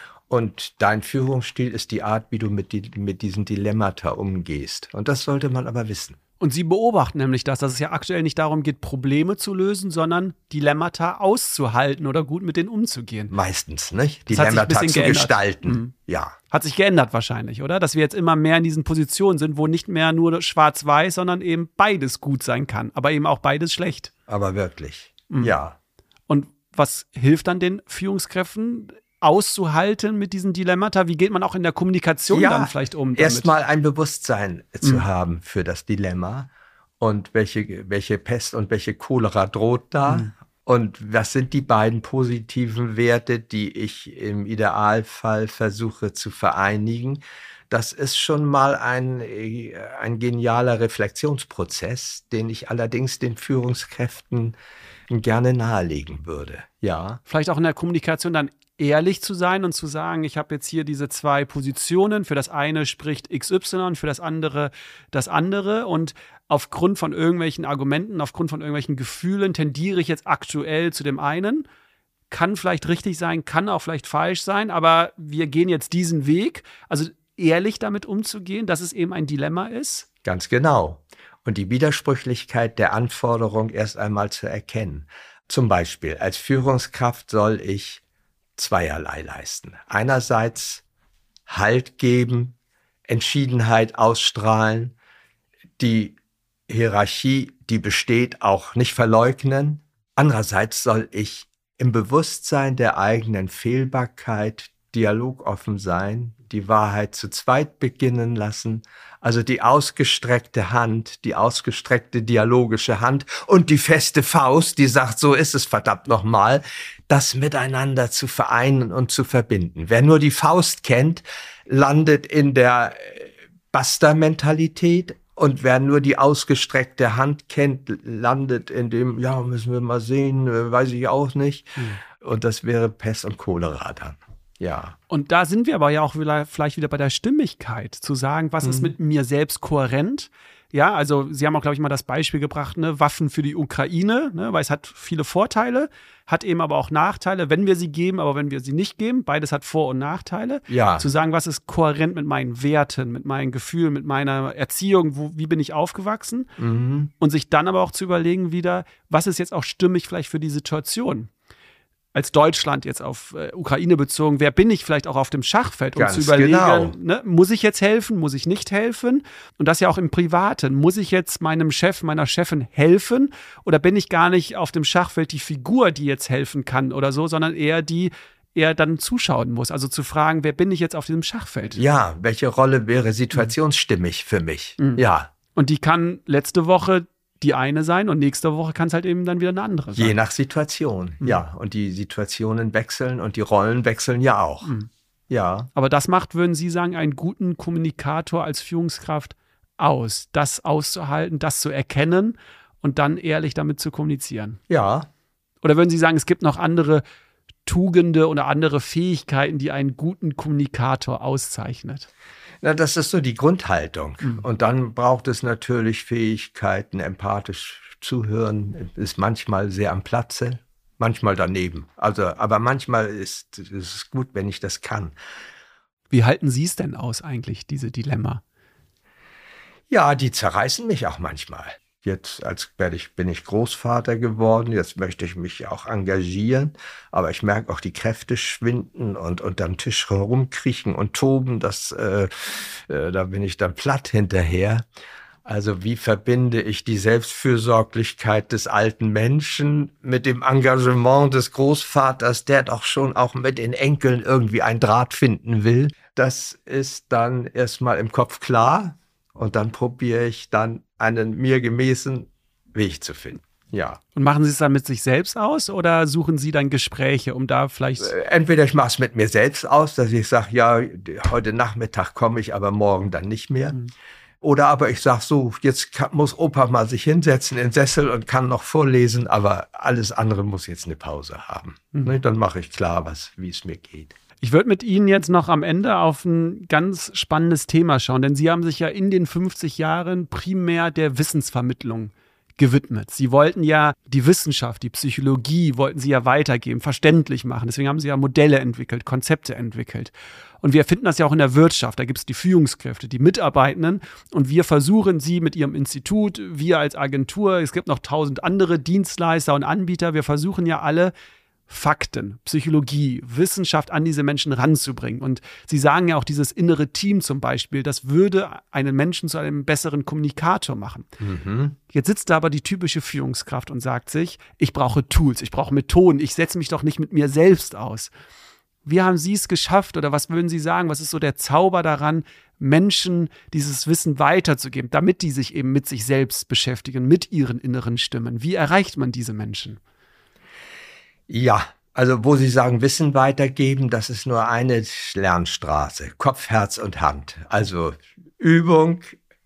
Und dein Führungsstil ist die Art, wie du mit, die, mit diesen Dilemmata umgehst. Und das sollte man aber wissen. Und Sie beobachten nämlich das, dass es ja aktuell nicht darum geht, Probleme zu lösen, sondern Dilemmata auszuhalten oder gut mit denen umzugehen. Meistens, nicht? Das hat sich ein Dilemmata bisschen zu geändert. gestalten. Mhm. Ja. Hat sich geändert wahrscheinlich, oder? Dass wir jetzt immer mehr in diesen Positionen sind, wo nicht mehr nur schwarz-weiß, sondern eben beides gut sein kann, aber eben auch beides schlecht. Aber wirklich, Mhm. ja. Und was hilft dann den Führungskräften auszuhalten mit diesen Dilemmata? Wie geht man auch in der Kommunikation Ja, dann vielleicht um damit? Erstmal ein Bewusstsein zu Mhm. haben für das Dilemma und welche, welche Pest und welche Cholera droht da. Mhm. Und was sind die beiden positiven Werte, die ich im Idealfall versuche zu vereinigen? Das ist schon mal ein, ein genialer Reflexionsprozess, den ich allerdings den Führungskräften gerne nahelegen würde. Ja. Vielleicht auch in der Kommunikation dann ehrlich zu sein und zu sagen, ich habe jetzt hier diese zwei Positionen, für das eine spricht X Y, für das andere das andere und aufgrund von irgendwelchen Argumenten, aufgrund von irgendwelchen Gefühlen tendiere ich jetzt aktuell zu dem einen, kann vielleicht richtig sein, kann auch vielleicht falsch sein, aber wir gehen jetzt diesen Weg, also ehrlich damit umzugehen, dass es eben ein Dilemma ist. Ganz genau. Und die Widersprüchlichkeit der Anforderung erst einmal zu erkennen. Zum Beispiel, als Führungskraft soll ich zweierlei leisten. Einerseits Halt geben, Entschiedenheit ausstrahlen, die Hierarchie, die besteht, auch nicht verleugnen. Andererseits soll ich im Bewusstsein der eigenen Fehlbarkeit dialogoffen sein, die Wahrheit zu zweit beginnen lassen, also die ausgestreckte Hand, die ausgestreckte dialogische Hand und die feste Faust, die sagt, so ist es verdammt nochmal, das miteinander zu vereinen und zu verbinden. Wer nur die Faust kennt, landet in der Buster-Mentalität. Und wer nur die ausgestreckte Hand kennt, landet in dem, ja, müssen wir mal sehen, weiß ich auch nicht. Mhm. Und das wäre Pest und Cholera dann. Ja. Und da sind wir aber ja auch vielleicht wieder bei der Stimmigkeit, zu sagen, was mhm. ist mit mir selbst kohärent? Ja, also Sie haben auch, glaube ich, mal das Beispiel gebracht, ne, Waffen für die Ukraine, ne, weil es hat viele Vorteile, hat eben aber auch Nachteile, wenn wir sie geben, aber wenn wir sie nicht geben. Beides hat Vor- und Nachteile. Ja. Zu sagen, was ist kohärent mit meinen Werten, mit meinen Gefühlen, mit meiner Erziehung, wo, wie bin ich aufgewachsen? Mhm. Und sich dann aber auch zu überlegen wieder, was ist jetzt auch stimmig vielleicht für die Situation? Als Deutschland jetzt auf äh, Ukraine bezogen, wer bin ich vielleicht auch auf dem Schachfeld, um Ganz zu überlegen, genau. ne, muss ich jetzt helfen, muss ich nicht helfen? Und das ja auch im Privaten. Muss ich jetzt meinem Chef, meiner Chefin helfen? Oder bin ich gar nicht auf dem Schachfeld die Figur, die jetzt helfen kann oder so, sondern eher die, eher dann zuschauen muss. Also zu fragen, wer bin ich jetzt auf diesem Schachfeld? Ja, welche Rolle wäre situationsstimmig mhm. für mich? Mhm. Ja. Und die kann letzte Woche die eine sein und nächste Woche kann es halt eben dann wieder eine andere sein. Je nach Situation, mhm. ja. Und die Situationen wechseln und die Rollen wechseln ja auch. Mhm. Ja. Aber das macht, würden Sie sagen, einen guten Kommunikator als Führungskraft aus, das auszuhalten, das zu erkennen und dann ehrlich damit zu kommunizieren. Ja. Oder würden Sie sagen, es gibt noch andere Tugende oder andere Fähigkeiten, die einen guten Kommunikator auszeichnet? Na, das ist so die Grundhaltung. Mhm. Und dann braucht es natürlich Fähigkeiten, empathisch zuhören, ist manchmal sehr am Platze, manchmal daneben. Also, aber manchmal ist es gut, wenn ich das kann. Wie halten Sie es denn aus eigentlich, diese Dilemma? Ja, die zerreißen mich auch manchmal. Jetzt als werde ich, bin ich Großvater geworden, jetzt möchte ich mich auch engagieren, aber ich merke auch, die Kräfte schwinden und unterm Tisch herumkriechen und toben, das, äh, äh, da bin ich dann platt hinterher. Also wie verbinde ich die Selbstfürsorglichkeit des alten Menschen mit dem Engagement des Großvaters, der doch schon auch mit den Enkeln irgendwie einen Draht finden will? Das ist dann erstmal im Kopf klar. Und dann probiere ich dann einen mir gemäßen Weg zu finden. Ja. Und machen Sie es dann mit sich selbst aus oder suchen Sie dann Gespräche, um da vielleicht... Entweder ich mache es mit mir selbst aus, dass ich sage, ja, heute Nachmittag komme ich, aber morgen dann nicht mehr. Mhm. Oder aber ich sage so, jetzt kann, muss Opa mal sich hinsetzen in den Sessel und kann noch vorlesen, aber alles andere muss jetzt eine Pause haben. Mhm. Ne, dann mache ich klar, was, wie es mir geht. Ich würde mit Ihnen jetzt noch am Ende auf ein ganz spannendes Thema schauen, denn Sie haben sich ja in den fünfzig Jahren primär der Wissensvermittlung gewidmet. Sie wollten ja die Wissenschaft, die Psychologie, wollten Sie ja weitergeben, verständlich machen. Deswegen haben Sie ja Modelle entwickelt, Konzepte entwickelt. Und wir finden das ja auch in der Wirtschaft. Da gibt es die Führungskräfte, die Mitarbeitenden. Und wir versuchen Sie mit Ihrem Institut, wir als Agentur, es gibt noch tausend andere Dienstleister und Anbieter, wir versuchen ja alle, Fakten, Psychologie, Wissenschaft an diese Menschen ranzubringen. Und Sie sagen ja auch, dieses innere Team zum Beispiel, das würde einen Menschen zu einem besseren Kommunikator machen. Mhm. Jetzt sitzt da aber die typische Führungskraft und sagt sich, ich brauche Tools, ich brauche Methoden, ich setze mich doch nicht mit mir selbst aus. Wie haben Sie es geschafft oder was würden Sie sagen, was ist so der Zauber daran, Menschen dieses Wissen weiterzugeben, damit die sich eben mit sich selbst beschäftigen, mit ihren inneren Stimmen? Wie erreicht man diese Menschen? Ja, also wo Sie sagen, Wissen weitergeben, das ist nur eine Lernstraße. Kopf, Herz und Hand. Also Übung,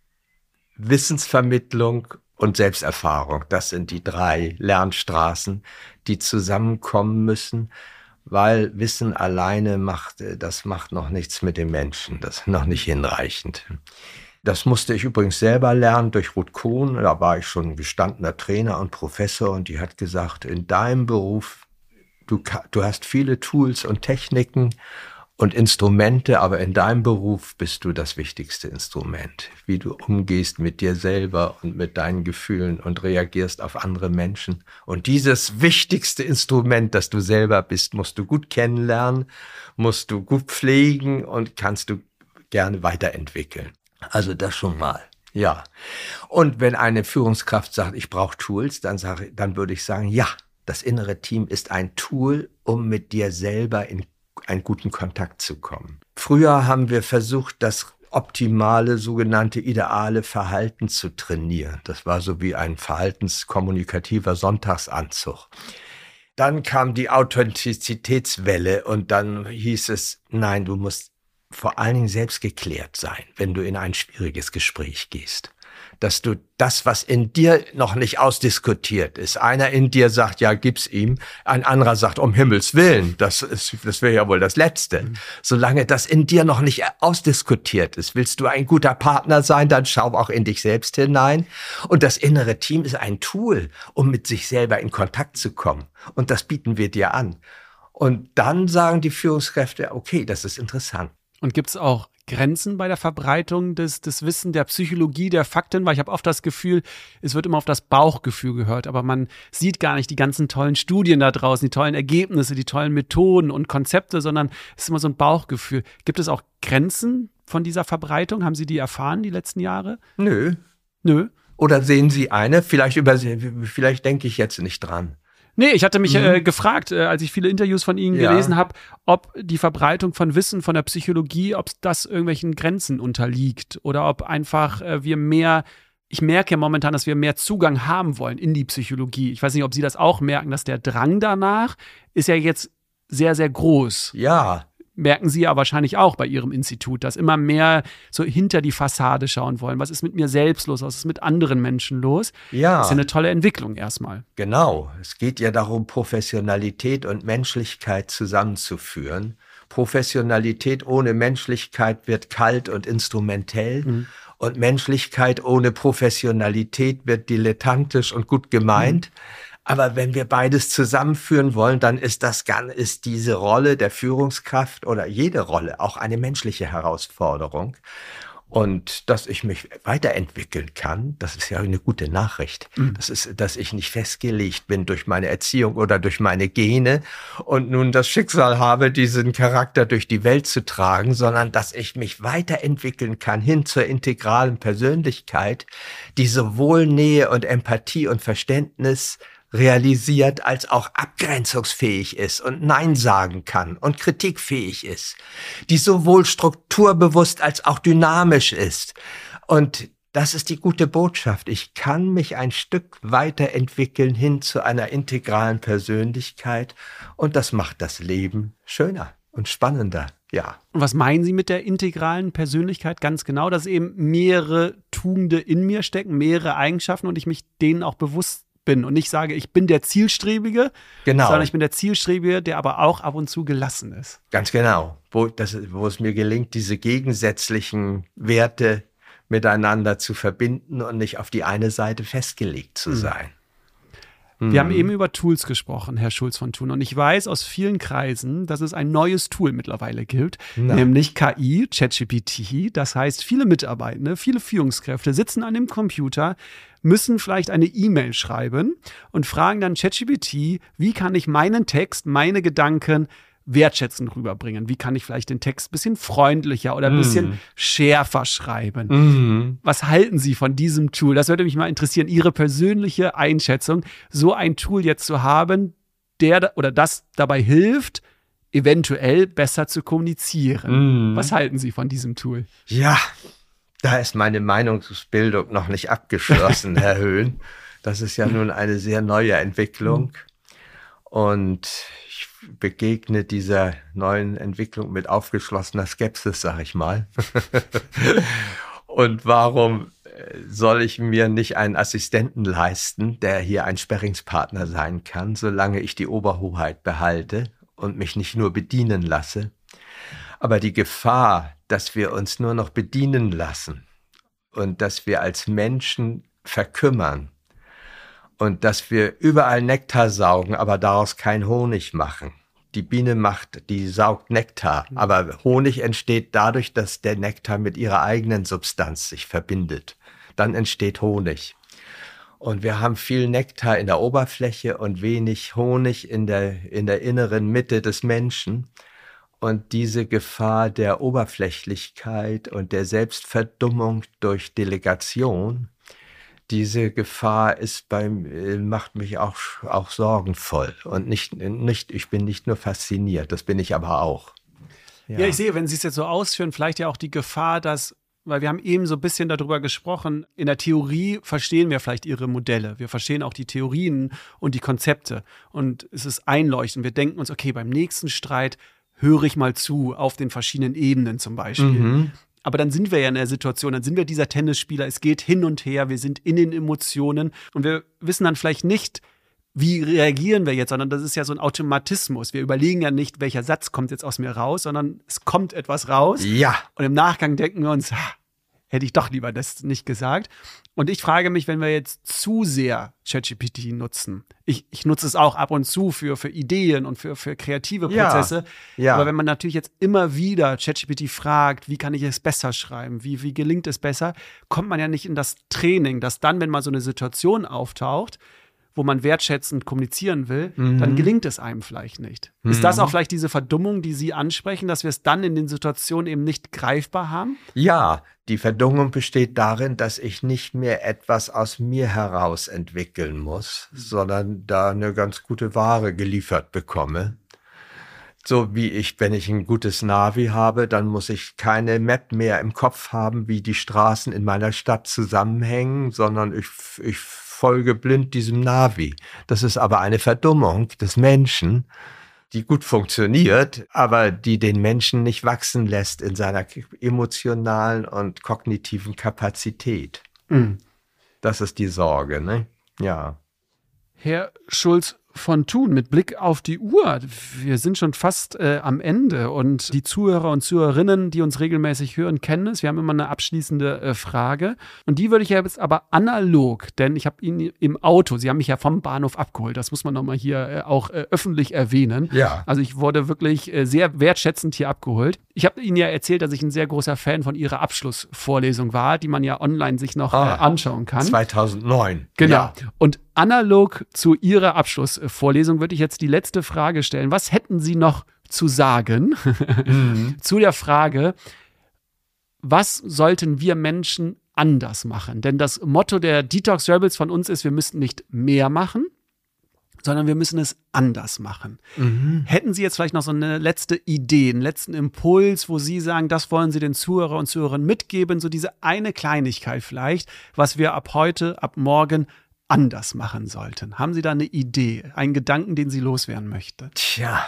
Wissensvermittlung und Selbsterfahrung. Das sind die drei Lernstraßen, die zusammenkommen müssen, weil Wissen alleine macht, das macht noch nichts mit dem Menschen. Das ist noch nicht hinreichend. Das musste ich übrigens selber lernen durch Ruth Kohn. Da war ich schon ein gestandener Trainer und Professor und die hat gesagt, in deinem Beruf, Du, du hast viele Tools und Techniken und Instrumente, aber in deinem Beruf bist du das wichtigste Instrument. Wie du umgehst mit dir selber und mit deinen Gefühlen und reagierst auf andere Menschen. Und dieses wichtigste Instrument, das du selber bist, musst du gut kennenlernen, musst du gut pflegen und kannst du gerne weiterentwickeln. Also das schon mal. Ja. Und wenn eine Führungskraft sagt, ich brauche Tools, dann sage, dann würde ich sagen, ja. Das innere Team ist ein Tool, um mit dir selber in einen guten Kontakt zu kommen. Früher haben wir versucht, das optimale, sogenannte ideale Verhalten zu trainieren. Das war so wie ein verhaltenskommunikativer Sonntagsanzug. Dann kam die Authentizitätswelle und dann hieß es, nein, du musst vor allen Dingen selbst geklärt sein, wenn du in ein schwieriges Gespräch gehst. Dass du das, was in dir noch nicht ausdiskutiert ist, einer in dir sagt, ja, gib's ihm, ein anderer sagt, um Himmels Willen, das ist, das wäre ja wohl das Letzte. Mhm. Solange das in dir noch nicht ausdiskutiert ist, willst du ein guter Partner sein, dann schau auch in dich selbst hinein. Und das innere Team ist ein Tool, um mit sich selber in Kontakt zu kommen. Und das bieten wir dir an. Und dann sagen die Führungskräfte, okay, das ist interessant. Und gibt's auch Grenzen bei der Verbreitung des, des Wissens, der Psychologie, der Fakten, weil ich habe oft das Gefühl, es wird immer auf das Bauchgefühl gehört, aber man sieht gar nicht die ganzen tollen Studien da draußen, die tollen Ergebnisse, die tollen Methoden und Konzepte, sondern es ist immer so ein Bauchgefühl. Gibt es auch Grenzen von dieser Verbreitung? Haben Sie die erfahren die letzten Jahre? Nö. Nö. Oder sehen Sie eine? Vielleicht, über, vielleicht denke ich jetzt nicht dran. Nee, ich hatte mich mhm. äh, gefragt, äh, als ich viele Interviews von Ihnen ja. gelesen habe, ob die Verbreitung von Wissen von der Psychologie, ob das irgendwelchen Grenzen unterliegt oder ob einfach äh, wir mehr, ich merke ja momentan, dass wir mehr Zugang haben wollen in die Psychologie. Ich weiß nicht, ob Sie das auch merken, dass der Drang danach ist ja jetzt sehr, sehr groß. Ja. Merken Sie ja wahrscheinlich auch bei Ihrem Institut, dass immer mehr so hinter die Fassade schauen wollen. Was ist mit mir selbst los? Was ist mit anderen Menschen los? Ja. Das ist ja eine tolle Entwicklung erstmal. Genau. Es geht ja darum, Professionalität und Menschlichkeit zusammenzuführen. Professionalität ohne Menschlichkeit wird kalt und instrumentell. Mhm. Und Menschlichkeit ohne Professionalität wird dilettantisch und gut gemeint. Mhm. Aber wenn wir beides zusammenführen wollen, dann ist das ist diese Rolle der Führungskraft oder jede Rolle auch eine menschliche Herausforderung. Und dass ich mich weiterentwickeln kann, das ist ja eine gute Nachricht. Mhm. Das ist, dass ich nicht festgelegt bin durch meine Erziehung oder durch meine Gene und nun das Schicksal habe, diesen Charakter durch die Welt zu tragen, sondern dass ich mich weiterentwickeln kann hin zur integralen Persönlichkeit, die sowohl Nähe und Empathie und Verständnis realisiert, als auch abgrenzungsfähig ist und Nein sagen kann und kritikfähig ist, die sowohl strukturbewusst als auch dynamisch ist. Und das ist die gute Botschaft. Ich kann mich ein Stück weiterentwickeln hin zu einer integralen Persönlichkeit und das macht das Leben schöner und spannender. Ja. Und was meinen Sie mit der integralen Persönlichkeit ganz genau? Dass eben mehrere Tugenden in mir stecken, mehrere Eigenschaften und ich mich denen auch bewusst bin und nicht sage, ich bin der Zielstrebige, genau. sondern ich bin der Zielstrebige, der aber auch ab und zu gelassen ist. Ganz genau, wo, das, wo es mir gelingt, diese gegensätzlichen Werte miteinander zu verbinden und nicht auf die eine Seite festgelegt zu sein. Wir mhm. haben eben über Tools gesprochen, Herr Schulz von Thun. Und ich weiß aus vielen Kreisen, dass es ein neues Tool mittlerweile gibt, Na. nämlich K I, ChatGPT. Das heißt, viele Mitarbeitende, viele Führungskräfte sitzen an dem Computer, müssen vielleicht eine E-Mail schreiben und fragen dann ChatGPT, wie kann ich meinen Text, meine Gedanken wertschätzend rüberbringen? Wie kann ich vielleicht den Text ein bisschen freundlicher oder ein bisschen mm. schärfer schreiben? Mm. Was halten Sie von diesem Tool? Das würde mich mal interessieren, Ihre persönliche Einschätzung, so ein Tool jetzt zu haben, der oder das dabei hilft, eventuell besser zu kommunizieren. Mm. Was halten Sie von diesem Tool? Ja, da ist meine Meinungsbildung noch nicht abgeschlossen, Herr Höhn. Das ist ja nun eine sehr neue Entwicklung. Und ich begegne dieser neuen Entwicklung mit aufgeschlossener Skepsis, sag ich mal. Und warum soll ich mir nicht einen Assistenten leisten, der hier ein Sparringspartner sein kann, solange ich die Oberhoheit behalte und mich nicht nur bedienen lasse? Aber die Gefahr, dass wir uns nur noch bedienen lassen und dass wir als Menschen verkümmern, und dass wir überall Nektar saugen, aber daraus kein Honig machen. Die Biene macht, die saugt Nektar, aber Honig entsteht dadurch, dass der Nektar mit ihrer eigenen Substanz sich verbindet. Dann entsteht Honig. Und wir haben viel Nektar in der Oberfläche und wenig Honig in der, in der inneren Mitte des Menschen. Und diese Gefahr der Oberflächlichkeit und der Selbstverdummung durch Delegation, diese Gefahr ist beim, macht mich auch, auch sorgenvoll. Und nicht, nicht, ich bin nicht nur fasziniert, das bin ich aber auch. Ja, ja, ich sehe, wenn Sie es jetzt so ausführen, vielleicht ja auch die Gefahr, dass, weil wir haben eben so ein bisschen darüber gesprochen, in der Theorie verstehen wir vielleicht Ihre Modelle. Wir verstehen auch die Theorien und die Konzepte. Und es ist einleuchtend. Wir denken uns, okay, beim nächsten Streit höre ich mal zu, auf den verschiedenen Ebenen zum Beispiel. Mhm. Aber dann sind wir ja in der Situation, dann sind wir dieser Tennisspieler, es geht hin und her, wir sind in den Emotionen und wir wissen dann vielleicht nicht, wie reagieren wir jetzt, sondern das ist ja so ein Automatismus. Wir überlegen ja nicht, welcher Satz kommt jetzt aus mir raus, sondern es kommt etwas raus. Ja. Und im Nachgang denken wir uns, ha, hätte ich doch lieber das nicht gesagt. Und ich frage mich, wenn wir jetzt zu sehr ChatGPT nutzen, ich, ich nutze es auch ab und zu für, für Ideen und für, für kreative Prozesse, ja, ja. aber wenn man natürlich jetzt immer wieder ChatGPT fragt, wie kann ich es besser schreiben, wie, wie gelingt es besser, kommt man ja nicht in das Training, dass dann, wenn mal so eine Situation auftaucht, wo man wertschätzend kommunizieren will, mhm. dann gelingt es einem vielleicht nicht. Mhm. Ist das auch vielleicht diese Verdummung, die Sie ansprechen, dass wir es dann in den Situationen eben nicht greifbar haben? Ja, die Verdummung besteht darin, dass ich nicht mehr etwas aus mir heraus entwickeln muss, sondern da eine ganz gute Ware geliefert bekomme. So wie ich, wenn ich ein gutes Navi habe, dann muss ich keine Map mehr im Kopf haben, wie die Straßen in meiner Stadt zusammenhängen, sondern ich, ich folge blind diesem Navi. Das ist aber eine Verdummung des Menschen, die gut funktioniert, aber die den Menschen nicht wachsen lässt in seiner emotionalen und kognitiven Kapazität. Mhm. Das ist die Sorge, ne? Ja. Herr Schulz von Thun, mit Blick auf die Uhr, wir sind schon fast äh, am Ende und die Zuhörer und Zuhörerinnen, die uns regelmäßig hören, kennen es. Wir haben immer eine abschließende äh, Frage und die würde ich jetzt aber analog, denn ich habe ihn im Auto, Sie haben mich ja vom Bahnhof abgeholt, das muss man nochmal hier äh, auch äh, öffentlich erwähnen. Ja. Also ich wurde wirklich äh, sehr wertschätzend hier abgeholt. Ich habe Ihnen ja erzählt, dass ich ein sehr großer Fan von Ihrer Abschlussvorlesung war, die man ja online sich noch ah, äh, anschauen kann. zweitausendneun. Genau. Ja. Und analog zu Ihrer Abschlussvorlesung würde ich jetzt die letzte Frage stellen. Was hätten Sie noch zu sagen mhm. zu der Frage, was sollten wir Menschen anders machen? Denn das Motto der Detox Rebels von uns ist, wir müssen nicht mehr machen, sondern wir müssen es anders machen. Mhm. Hätten Sie jetzt vielleicht noch so eine letzte Idee, einen letzten Impuls, wo Sie sagen, das wollen Sie den Zuhörer und Zuhörern mitgeben, so diese eine Kleinigkeit vielleicht, was wir ab heute, ab morgen anders machen sollten? Haben Sie da eine Idee, einen Gedanken, den Sie loswerden möchten? Tja,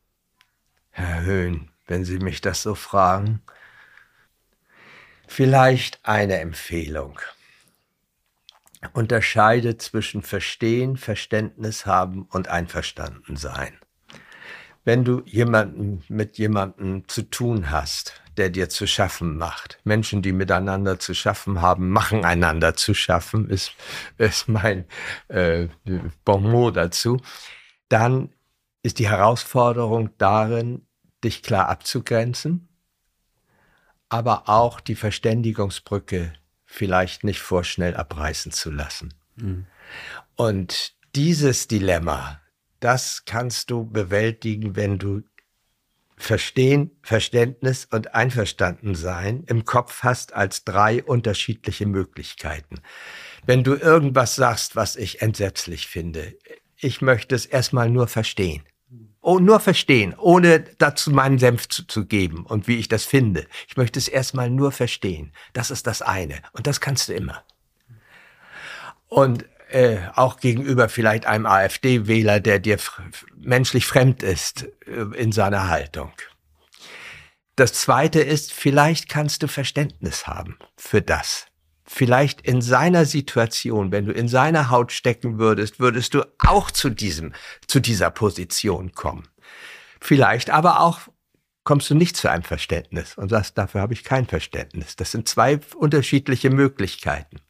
Herr Höhn, wenn Sie mich das so fragen, vielleicht eine Empfehlung. unterscheidet zwischen Verstehen, Verständnis haben und einverstanden sein. Wenn du jemanden mit jemandem zu tun hast, der dir zu schaffen macht, Menschen, die miteinander zu schaffen haben, machen einander zu schaffen, ist, ist mein äh, Bonmot dazu, dann ist die Herausforderung darin, dich klar abzugrenzen, aber auch die Verständigungsbrücke vielleicht nicht vorschnell abreißen zu lassen. Mhm. Und dieses Dilemma, das kannst du bewältigen, wenn du Verstehen, Verständnis und Einverstandensein im Kopf hast als drei unterschiedliche Möglichkeiten. Wenn du irgendwas sagst, was ich entsetzlich finde, ich möchte es erstmal nur verstehen. Oh, nur verstehen, ohne dazu meinen Senf zu, zu geben und wie ich das finde. Ich möchte es erstmal nur verstehen. Das ist das eine. Und das kannst du immer. Und äh, auch gegenüber vielleicht einem AfD-Wähler, der dir f- menschlich fremd ist äh, in seiner Haltung. Das zweite ist, vielleicht kannst du Verständnis haben für das. Vielleicht in seiner Situation, wenn du in seiner Haut stecken würdest, würdest du auch zu diesem, zu dieser Position kommen. Vielleicht aber auch kommst du nicht zu einem Verständnis und sagst, dafür habe ich kein Verständnis. Das sind zwei unterschiedliche Möglichkeiten.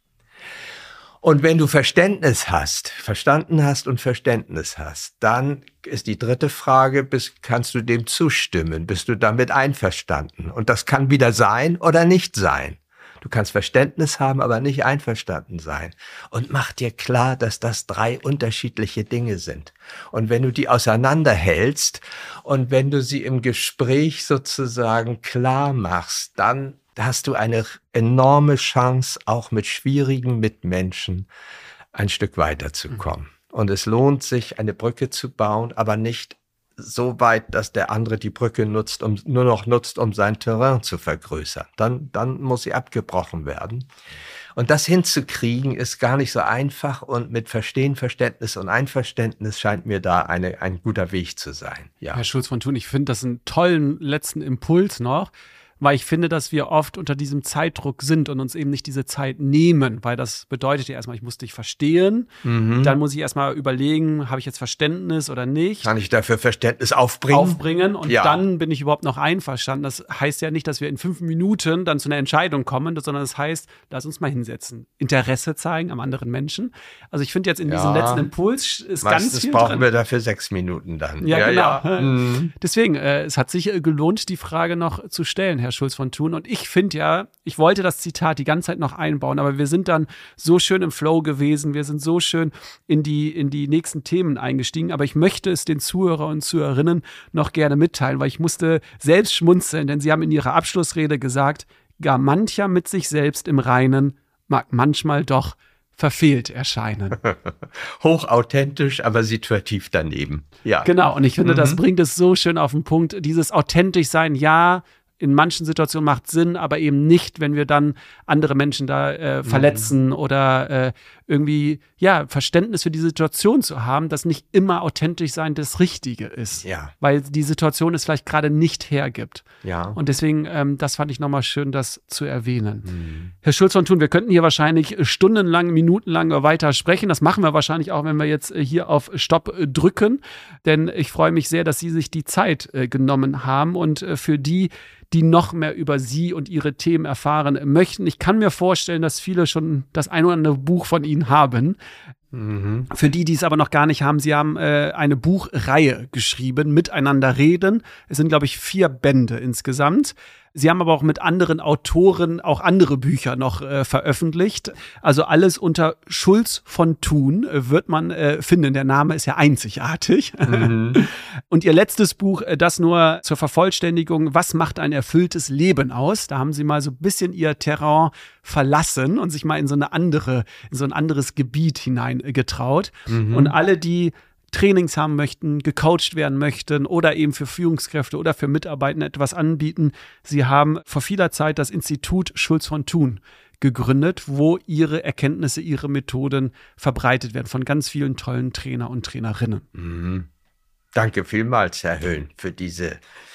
Und wenn du Verständnis hast, verstanden hast und Verständnis hast, dann ist die dritte Frage, bist, kannst du dem zustimmen? Bist du damit einverstanden? Und das kann wieder sein oder nicht sein. Du kannst Verständnis haben, aber nicht einverstanden sein. Und mach dir klar, dass das drei unterschiedliche Dinge sind. Und wenn du die auseinanderhältst und wenn du sie im Gespräch sozusagen klar machst, dann hast du eine enorme Chance, auch mit schwierigen Mitmenschen ein Stück weiterzukommen. Und es lohnt sich, eine Brücke zu bauen, aber nicht so weit, dass der andere die Brücke nutzt, um, nur noch nutzt, um sein Terrain zu vergrößern. Dann, dann muss sie abgebrochen werden. Und das hinzukriegen, ist gar nicht so einfach. Und mit Verstehen, Verständnis und Einverständnis scheint mir da eine, ein guter Weg zu sein. Ja. Herr Schulz von Thun, ich finde das einen tollen letzten Impuls noch, weil ich finde, dass wir oft unter diesem Zeitdruck sind und uns eben nicht diese Zeit nehmen, weil das bedeutet ja erstmal, ich muss dich verstehen, mhm. dann muss ich erstmal überlegen, habe ich jetzt Verständnis oder nicht? Kann ich dafür Verständnis aufbringen? Aufbringen und ja. dann bin ich überhaupt noch einverstanden. Das heißt ja nicht, dass wir in fünf Minuten dann zu einer Entscheidung kommen, sondern das heißt, lass uns mal hinsetzen, Interesse zeigen am anderen Menschen. Also ich finde jetzt in diesem ja. letzten Impuls ist Meistens ganz viel brauchen drin. wir dafür sechs Minuten dann. Ja, ja genau. Ja. Mhm. Deswegen, äh, es hat sich äh, gelohnt, die Frage noch zu stellen, Herr Herr Schulz von Thun. Und ich finde ja, ich wollte das Zitat die ganze Zeit noch einbauen, aber wir sind dann so schön im Flow gewesen, wir sind so schön in die, in die nächsten Themen eingestiegen, aber ich möchte es den Zuhörer und Zuhörerinnen noch gerne mitteilen, weil ich musste selbst schmunzeln, denn Sie haben in Ihrer Abschlussrede gesagt, gar mancher mit sich selbst im Reinen mag manchmal doch verfehlt erscheinen. Hochauthentisch, aber situativ daneben. Ja. Genau, und ich finde, mhm. das bringt es so schön auf den Punkt, dieses authentisch sein, ja, in manchen Situationen macht Sinn, aber eben nicht, wenn wir dann andere Menschen da äh, verletzen mhm. oder äh, irgendwie, ja, Verständnis für die Situation zu haben, dass nicht immer authentisch sein das Richtige ist. Ja. Weil die Situation es vielleicht gerade nicht hergibt. Ja. Und deswegen, ähm, das fand ich nochmal schön, das zu erwähnen. Mhm. Herr Schulz von Thun, wir könnten hier wahrscheinlich stundenlang, minutenlang weiter sprechen. Das machen wir wahrscheinlich auch, wenn wir jetzt hier auf Stopp drücken. Denn ich freue mich sehr, dass Sie sich die Zeit äh, genommen haben und äh, für die, die noch mehr über Sie und Ihre Themen erfahren möchten. Ich kann mir vorstellen, dass viele schon das ein oder andere Buch von Ihnen haben. Mhm. Für die, die es aber noch gar nicht haben, Sie haben äh, eine Buchreihe geschrieben, Miteinander reden. Es sind, glaube ich, vier Bände insgesamt. Sie haben aber auch mit anderen Autoren auch andere Bücher noch äh, veröffentlicht. Also alles unter Schulz von Thun äh, wird man äh, finden. Der Name ist ja einzigartig. Mhm. Und Ihr letztes Buch, äh, das nur zur Vervollständigung, was macht ein erfülltes Leben aus? Da haben Sie mal so ein bisschen Ihr Terrain verlassen und sich mal in so eine andere, in so ein anderes Gebiet hineingetraut. Mhm. Und alle, die Trainings haben möchten, gecoacht werden möchten oder eben für Führungskräfte oder für Mitarbeiter etwas anbieten. Sie haben vor vieler Zeit das Institut Schulz von Thun gegründet, wo Ihre Erkenntnisse, Ihre Methoden verbreitet werden von ganz vielen tollen Trainer und Trainerinnen. Mhm. Danke vielmals, Herr Höhn, für diese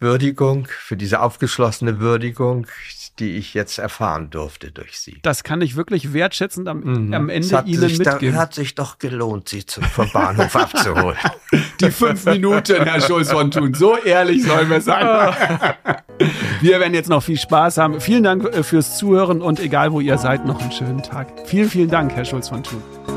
Würdigung, für diese aufgeschlossene Würdigung, die ich jetzt erfahren durfte durch Sie. Das kann ich wirklich wertschätzend am, Mhm. am Ende hat Ihnen sich mitgeben. Da, hat sich doch gelohnt, Sie zum, vom Bahnhof abzuholen. Die fünf Minuten, Herr Schulz von Thun. So ehrlich sollen wir sein. Wir werden jetzt noch viel Spaß haben. Vielen Dank fürs Zuhören und egal, wo ihr seid, noch einen schönen Tag. Vielen, vielen Dank, Herr Schulz von Thun.